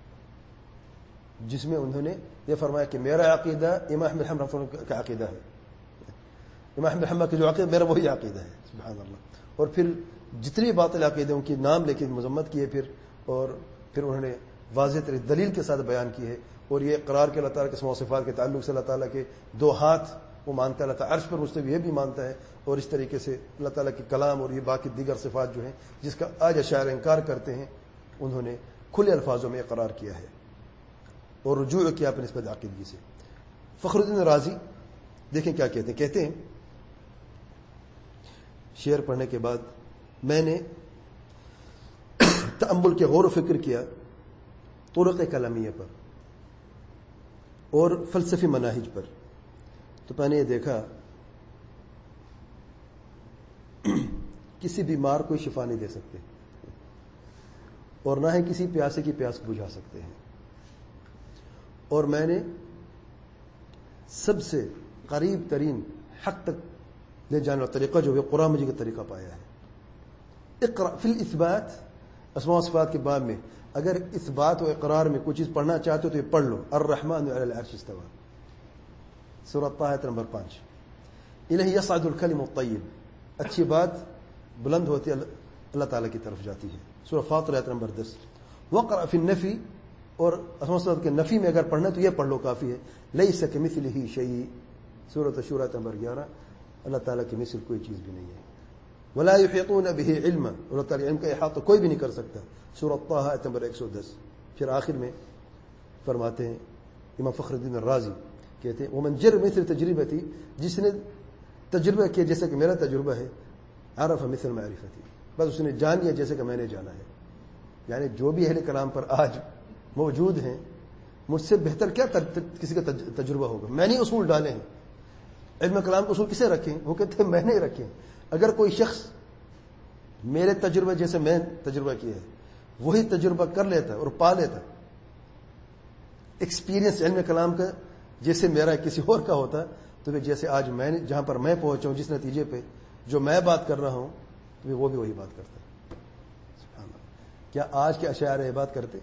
جس میں انہوں نے یہ فرمایا کہ میرا عقیدہ امام احمد بن حنبل کا عقیدہ ہے. امام احمد بن حنبل کا جو عقیدہ میرا وہی عقیدہ ہے. سبحان اللہ. اور پھر جتنی باطل عقیدے ان کی نام لے کے مذمت کی ہے پھر انہوں نے واضح دلیل کے ساتھ بیان کی ہے. اور یہ اقرار کے اللہ تعالیٰ کے اسماء و صفات کے تعلق سے اللہ تعالیٰ کے دو ہاتھ وہ مانتا ہے. اللہ تعالیٰ عرش پر مستوی یہ بھی مانتا ہے. اور اس طریقے سے اللہ تعالیٰ کے کلام اور یہ باقی دیگر صفات جو ہیں جس کا آج اشاعرہ انکار کرتے ہیں انہوں نے کھلے الفاظوں میں اقرار کیا ہے اور رجوع کیا اپنے نسبت عقیدگی سے. فخر الدین رازی دیکھیں کیا کہتے ہیں. کہتے ہیں شعر پڑھنے کے بعد میں نے تأمل کے غور و فکر کیا طرق کلامیہ پر اور فلسفی مناہج پر. تو میں نے یہ دیکھا کسی بیمار کو شفا نہیں دے سکتے اور نہ ہی کسی پیاسے کی پیاس بجھا سکتے ہیں. اور میں نے سب سے قریب ترین حق تک لے جانے والا طریقہ جو ہے قرآن مجید کا طریقہ پایا ہے. اقرا فی الاثبات اسماء و صفات کے باب میں اگر اثبات و اقرار میں کوئی چیز پڑھنا چاہتے ہو تو یہ پڑھ لو. الرحمن علی العرش استوى سورہ طه آیت نمبر 5. الیہ یصعد الکلم الطیب, اچھی بات بلند ہوتی اللہ تعالیٰ کی طرف جاتی ہے. سورہ فاطر آیت نمبر 10. وقرأ فی النفی, اور اسماء و صفات کے نفی میں اگر پڑھنا تو یہ پڑھ لو کافی ہے. لیس کمثلہ شیء سورۃ الشورى آیت نمبر 11. اللہ تعالیٰ کی مثل کوئی چیز بھی نہیں ہے. ولا يحيطون به علما, اللہ تعالیٰ علم کا احاطہ کوئی بھی نہیں کر سکتا. سورۃ طه آیت نمبر 110. پھر آخر میں فرماتے ہیں امام فخر الدین الرازی کہتے ہیں ومن جر مثل تجربتی, جس نے تجربہ کیا جیسا کہ میرا تجربہ ہے, عرف مثل معرفتی, بس اس نے جان لیا جیسے کہ میں نے جانا ہے. یعنی جو بھی اہل کلام پر آج موجود ہیں مجھ سے بہتر کیا کسی کا تجربہ ہوگا. میں نے اصول ڈالے ہیں. علم کلام کے اصول کسے رکھے ہیں؟ وہ کہتے ہیں میں نے رکھے ہیں. اگر کوئی شخص میرے تجربہ جیسے میں تجربہ کیا ہے وہی تجربہ کر لیتا اور پا لیتا, ایکسپیرینس علم کلام کا جیسے میرا کسی اور کا ہوتا, تو پھر جیسے آج میں جہاں پر میں پہنچا ہوں جس نتیجے پہ جو میں بات کر رہا ہوں تو وہ بھی وہی بات کرتا ہے. سبحان اللہ. کیا آج کے اشاعرہ یہ بات کرتے؟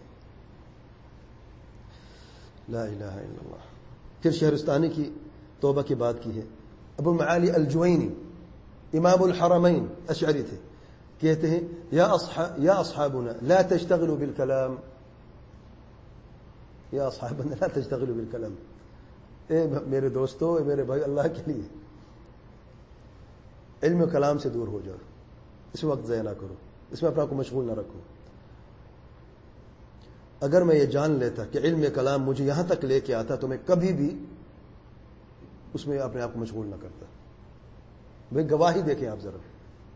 لا الہ الا اللہ. پھر شہرستانی کی توبہ کی بات کی ہے. ابو المعالی الجوینی امام الحرمین اشعری تھے, کہتے ہیں یا اصحابنا لا تشتغلوا بالکلام, یا اصحابنا لا تشتغلوا بالکلام, اے میرے دوستو, اے میرے بھائی, اللہ کے لیے علم و کلام سے دور ہو جاؤ. اس وقت ضائع نہ کرو, اس میں اپنا کو مشغول نہ رکھو. اگر میں یہ جان لیتا کہ علم کلام مجھے یہاں تک لے کے آتا تو میں کبھی بھی اس میں اپنے آپ کو مشغول نہ کرتا. بھائی گواہی دیکھیں آپ ذرا,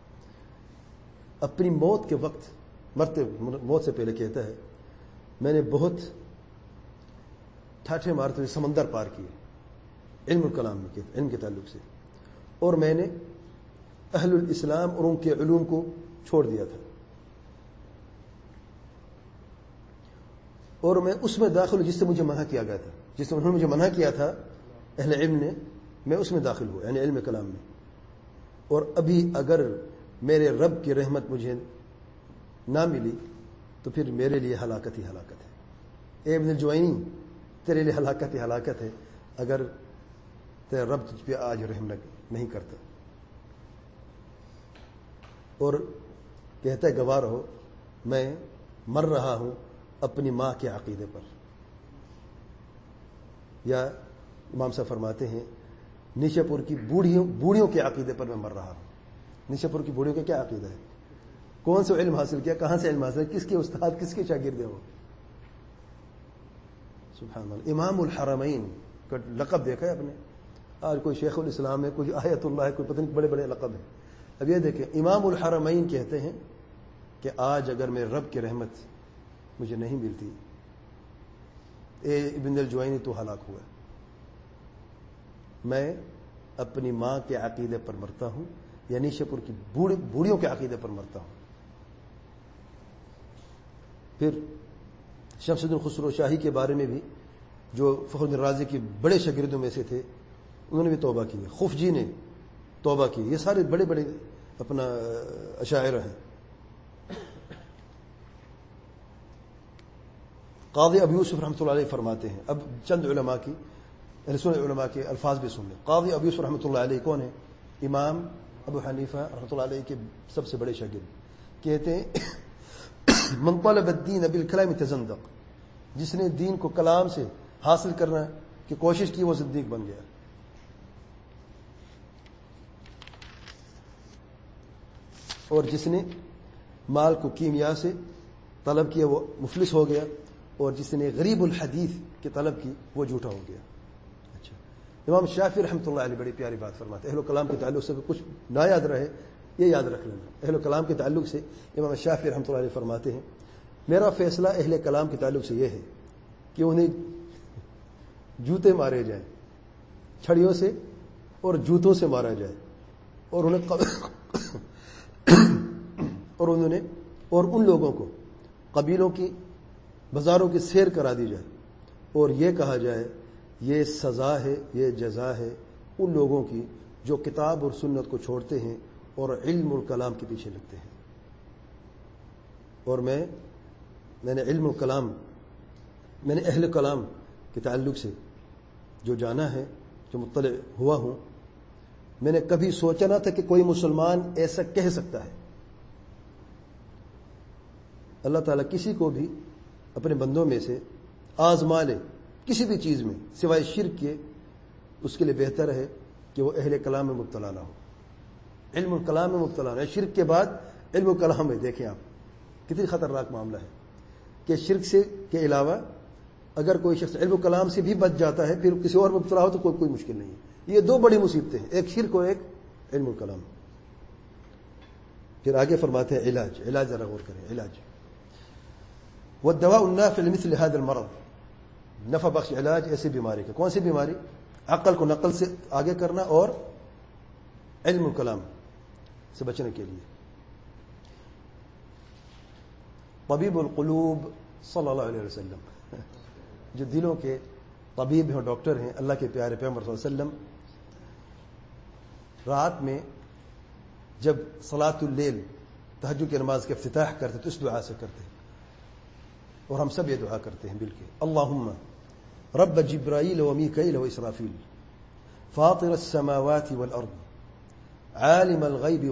اپنی موت کے وقت موت سے پہلے کہتا ہے میں نے بہت ٹھاٹھے مارتے ہوئے سمندر پار کیے علم الکلام میں, علم کے تعلق سے, اور میں نے اہل الاسلام اور ان کے علوم کو چھوڑ دیا تھا, اور میں اس میں داخل جس سے مجھے منع کیا گیا تھا, جس سے انہوں نے مجھے منع کیا تھا اہل علم نے, میں اس میں داخل ہوا, یعنی علم کلام میں. اور ابھی اگر میرے رب کی رحمت مجھے نہ ملی تو پھر میرے لیے ہلاکت ہی ہلاکت ہے. اے ابن الجوینی, تیرے لیے ہلاکت ہی ہلاکت ہے اگر تیرا رب تجھ پہ آج رحم نہیں کرتا. اور کہتا ہے گواہ رہو میں مر رہا ہوں اپنی ماں کے عقیدے پر. یا امام صاحب فرماتے ہیں نیشا پور کی بوڑھیوں کے عقیدے پر میں مر رہا ہوں. نیشا پور کی بوڑھیوں کا کیا عقیدہ ہے؟ کون سے علم حاصل کیا, کہاں سے علم حاصل, کس کے استاد, کس کے شاگرد ہیں وہ؟ سبحان اللہ. امام الحرمین کا لقب دیکھا ہے آپ نے؟ آج کوئی شیخ الاسلام ہے, کوئی آیت اللہ ہے, کوئی پتہ نہیں بڑے بڑے لقب ہیں. اب یہ دیکھیں امام الحرمین کہتے ہیں کہ آج اگر میرے رب کی رحمت مجھے نہیں ملتی, اے ابن الجوینی تو ہلاک ہوا. میں اپنی ماں کے عقیدے پر مرتا ہوں, یعنی شپور کی بوڑھیوں کے عقیدے پر مرتا ہوں. پھر شمس الدین خسرو شاہی کے بارے میں بھی, جو فخر الدین رازی کے بڑے شاگردوں میں سے تھے, انہوں نے بھی توبہ کی. خفجی نے توبہ کی. یہ سارے بڑے بڑے اپنا اشاعرہ ہیں. قاضی ابو یوسف رحمۃ اللہ علیہ فرماتے ہیں, اب چند علماء کی اہل سنت علماء کے الفاظ بھی سن لیں. قاضی ابو یوسف رحمۃ اللہ علیہ کون ہے؟ امام ابو حنیفہ رحمۃ اللہ علیہ کے سب سے بڑے شاگرد. کہتے ہیں من طلب الدین بالکلام تزندق, جس نے دین کو کلام سے حاصل کرنا کی کوشش کی وہ زندیق بن گیا. اور جس نے مال کو کیمیا سے طلب کیا وہ مفلس ہو گیا, اور جس نے غریب الحدیث کی طلب کی وہ جھوٹا ہو گیا. اچھا, امام شافعی رحمۃ اللہ علیہ بڑی پیاری بات فرماتے ہیں. اہل کلام کے تعلق سے کچھ نہ یاد رہے یہ یاد رکھ لینا. اہل کلام کے تعلق سے امام شافعی رحمۃ اللہ علیہ فرماتے ہیں میرا فیصلہ اہل کلام کے تعلق سے یہ ہے کہ انہیں جوتے مارے جائیں, چھڑیوں سے اور جوتوں سے مارا جائے, اور ان لوگوں کو قبیلوں کی بازاروں کی سیر کرا دی جائے, اور یہ کہا جائے یہ سزا ہے, یہ جزا ہے ان لوگوں کی جو کتاب اور سنت کو چھوڑتے ہیں اور علم اور کلام کے پیچھے لگتے ہیں. اور میں نے علم و کلام، میں نے اہل کلام کے تعلق سے جو جانا ہے، جو مطلع ہوا ہوں، میں نے کبھی سوچا نہ تھا کہ کوئی مسلمان ایسا کہہ سکتا ہے۔ اللہ تعالیٰ کسی کو بھی اپنے بندوں میں سے آزما لے کسی بھی چیز میں سوائے شرک کے، اس کے لیے بہتر ہے کہ وہ اہل کلام میں مبتلا نہ ہو، علم الکلام میں مبتلا نہ ہو۔ شرک کے بعد علم الکلام میں دیکھیں آپ کتنی خطرناک معاملہ ہے کہ شرک سے کے علاوہ اگر کوئی شخص علم الکلام سے بھی بچ جاتا ہے، پھر کسی اور مبتلا ہو تو کوئی مشکل نہیں ہے۔ یہ دو بڑی مصیبتیں ہیں، ایک شرک اور ایک علم الکلام۔ پھر آگے فرماتے ہیں علاج ذرا غور کریں، علاج والدواء النافع لمثل هذا المرض، نفع بخش علاج ایسی بیماری کا۔ کون سی بیماری؟ عقل کو نقل سے آگے کرنا اور علم الکلام سے بچنے کے لیے۔ طبیب القلوب صلی اللہ علیہ وسلم، جو دلوں کے طبیب ہیں اور ڈاکٹر ہیں، اللہ کے پیارے پیغمبر صلی اللہ علیہ وسلم رات میں جب صلاۃ اللیل تہجد کی نماز کا افتتاح کرتے تو اس دعا سے کرتے ہیں، اور ہم سب یہ دعا کرتے ہیں مل کے، اللہم رب جبرائیل و میکائیل و اسرافیل فاطر السماوات والارض عالم الغیب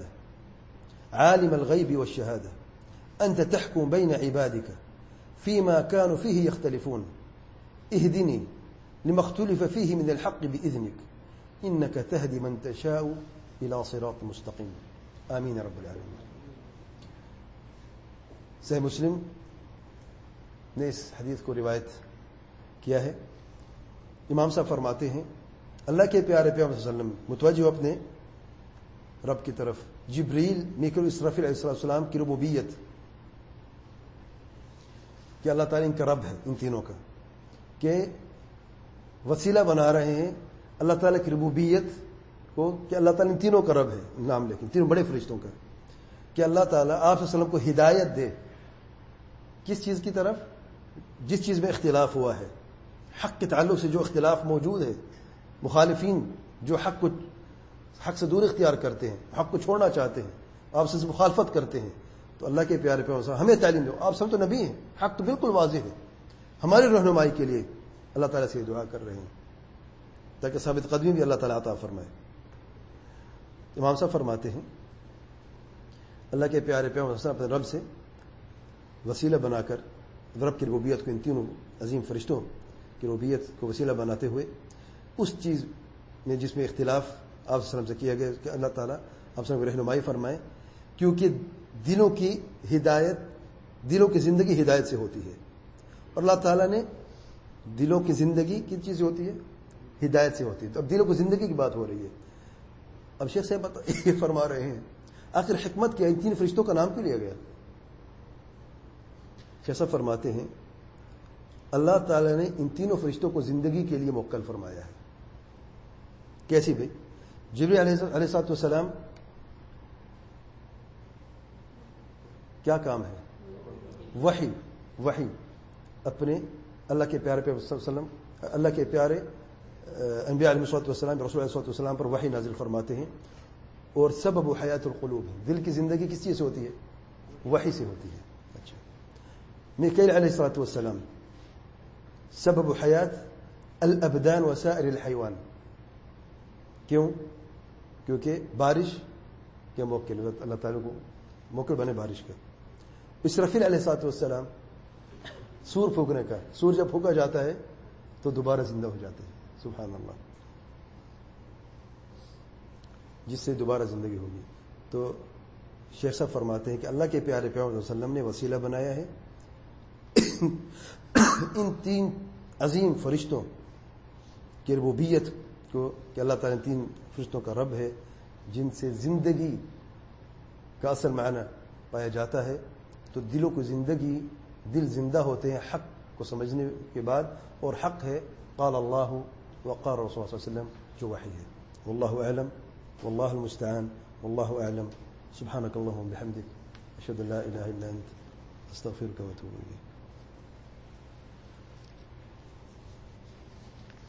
والشہادة انت تحكم بین عبادك فيما كانوا فيه يختلفون اهدني لما اختلف فيه من الحق بإذنك انك تهدي من تشاء الى صراط مستقیم آمین رب العالمین۔ صحیح مسلم نے اس حدیث کو روایت کیا ہے۔ امام صاحب فرماتے ہیں اللہ کے پیارے پیغمبر صلی اللہ علیہ وسلم متوجہ اپنے رب کی طرف، جبریل میکائیل اسرافیل علیہ السلام کی ربوبیت، کہ اللہ تعالیٰ ان کا رب ہے، ان تینوں کا، کہ وسیلہ بنا رہے ہیں اللہ تعالیٰ کی ربوبیت کو، کہ اللہ تعالیٰ ان تینوں کا رب ہے، نام لے کے تینوں بڑے فرشتوں کا، کہ اللہ تعالیٰ آپ صلی اللہ علیہ وسلم کو ہدایت دے کس چیز کی طرف؟ جس چیز میں اختلاف ہوا ہے، حق کے تعلق سے جو اختلاف موجود ہے، مخالفین جو حق سے دور اختیار کرتے ہیں، حق کو چھوڑنا چاہتے ہیں، آپ سے مخالفت کرتے ہیں، تو اللہ کے پیارے پیغمبر ہمیں تعلیم دو، آپ سب تو نبی ہیں، حق تو بالکل واضح ہے، ہماری رہنمائی کے لیے اللہ تعالیٰ سے دعا کر رہے ہیں تاکہ ثابت قدمی بھی اللہ تعالیٰ عطا فرمائے۔ امام صاحب فرماتے ہیں اللہ کے پیارے پیغمبر اپنے رب سے وسیلہ بنا کر، رب کی ربوبیت کو، ان تینوں عظیم فرشتوں کی ربوبیت کو وسیلہ بناتے ہوئے اس چیز میں جس میں اختلاف آپ صلی اللہ علیہ وسلم سے کیا گیا کہ اللہ تعالیٰ آپ صلی اللہ علیہ وسلم رہنمائی فرمائے، کیونکہ دلوں کی ہدایت، دلوں کی زندگی ہدایت سے ہوتی ہے، اور اللہ تعالیٰ نے دلوں کی زندگی کس چیز سے ہوتی ہے؟ ہدایت سے ہوتی ہے۔ تو اب دلوں کی زندگی کی بات ہو رہی ہے۔ اب شیخ صاحب یہ فرما رہے ہیں آخر حکمت کیا، ان تین فرشتوں کا نام کیوں لیا گیا؟ شیخ صاحب فرماتے ہیں اللہ تعالیٰ نے ان تینوں فرشتوں کو زندگی کے لیے موکل فرمایا ہے۔ کیسی بھائی؟ جبریل علیہ السلام کیا کام ہے؟ وحی اپنے اللہ کے پیارے پیغمبر صلی اللہ علیہ وسلم، اللہ کے پیارے انبیاء علیہ السلام، رسول علیہ السلام پر وحی نازل فرماتے ہیں، اور سبب حیات القلوب ہے، دل کی زندگی کس چیز سے ہوتی ہے؟ وحی سے ہوتی ہے۔ اچھا، میکائیل علیہ السلام سبب حیات الابدان وسائر الحیوان، کیوں؟ کیونکہ بارش کے موقع اللہ تعالیٰ کو موقع بنے بارش کا۔ اسرافیل علیہ السلام سور پھونکنے کا، سور جب پھونکا جاتا ہے تو دوبارہ زندہ ہو جاتے ہیں، سبحان اللہ، جس سے دوبارہ زندگی ہوگی۔ تو شیخ صاحب فرماتے ہیں کہ اللہ کے پیارے پیغمبر صلی اللہ علیہ وسلم نے وسیلہ بنایا ہے ان تین عظیم فرشتوں کی ربوبیت کو، کہ اللہ تعالیٰ تین فرشتوں کا رب ہے جن سے زندگی کا اصل معنی پایا جاتا ہے۔ تو دلوں کو زندگی، دل زندہ ہوتے ہیں حق کو سمجھنے کے بعد، اور حق ہے قال اللہ وقال رسول اللہ صلی اللہ علیہ وسلم جو وحی ہے۔ واللہ اعلم واللہ المستعان واللہ اعلم، سبحانک اللہم بحمدک اشہد ان لا الہ الا انت استغفرک واتوب الیک۔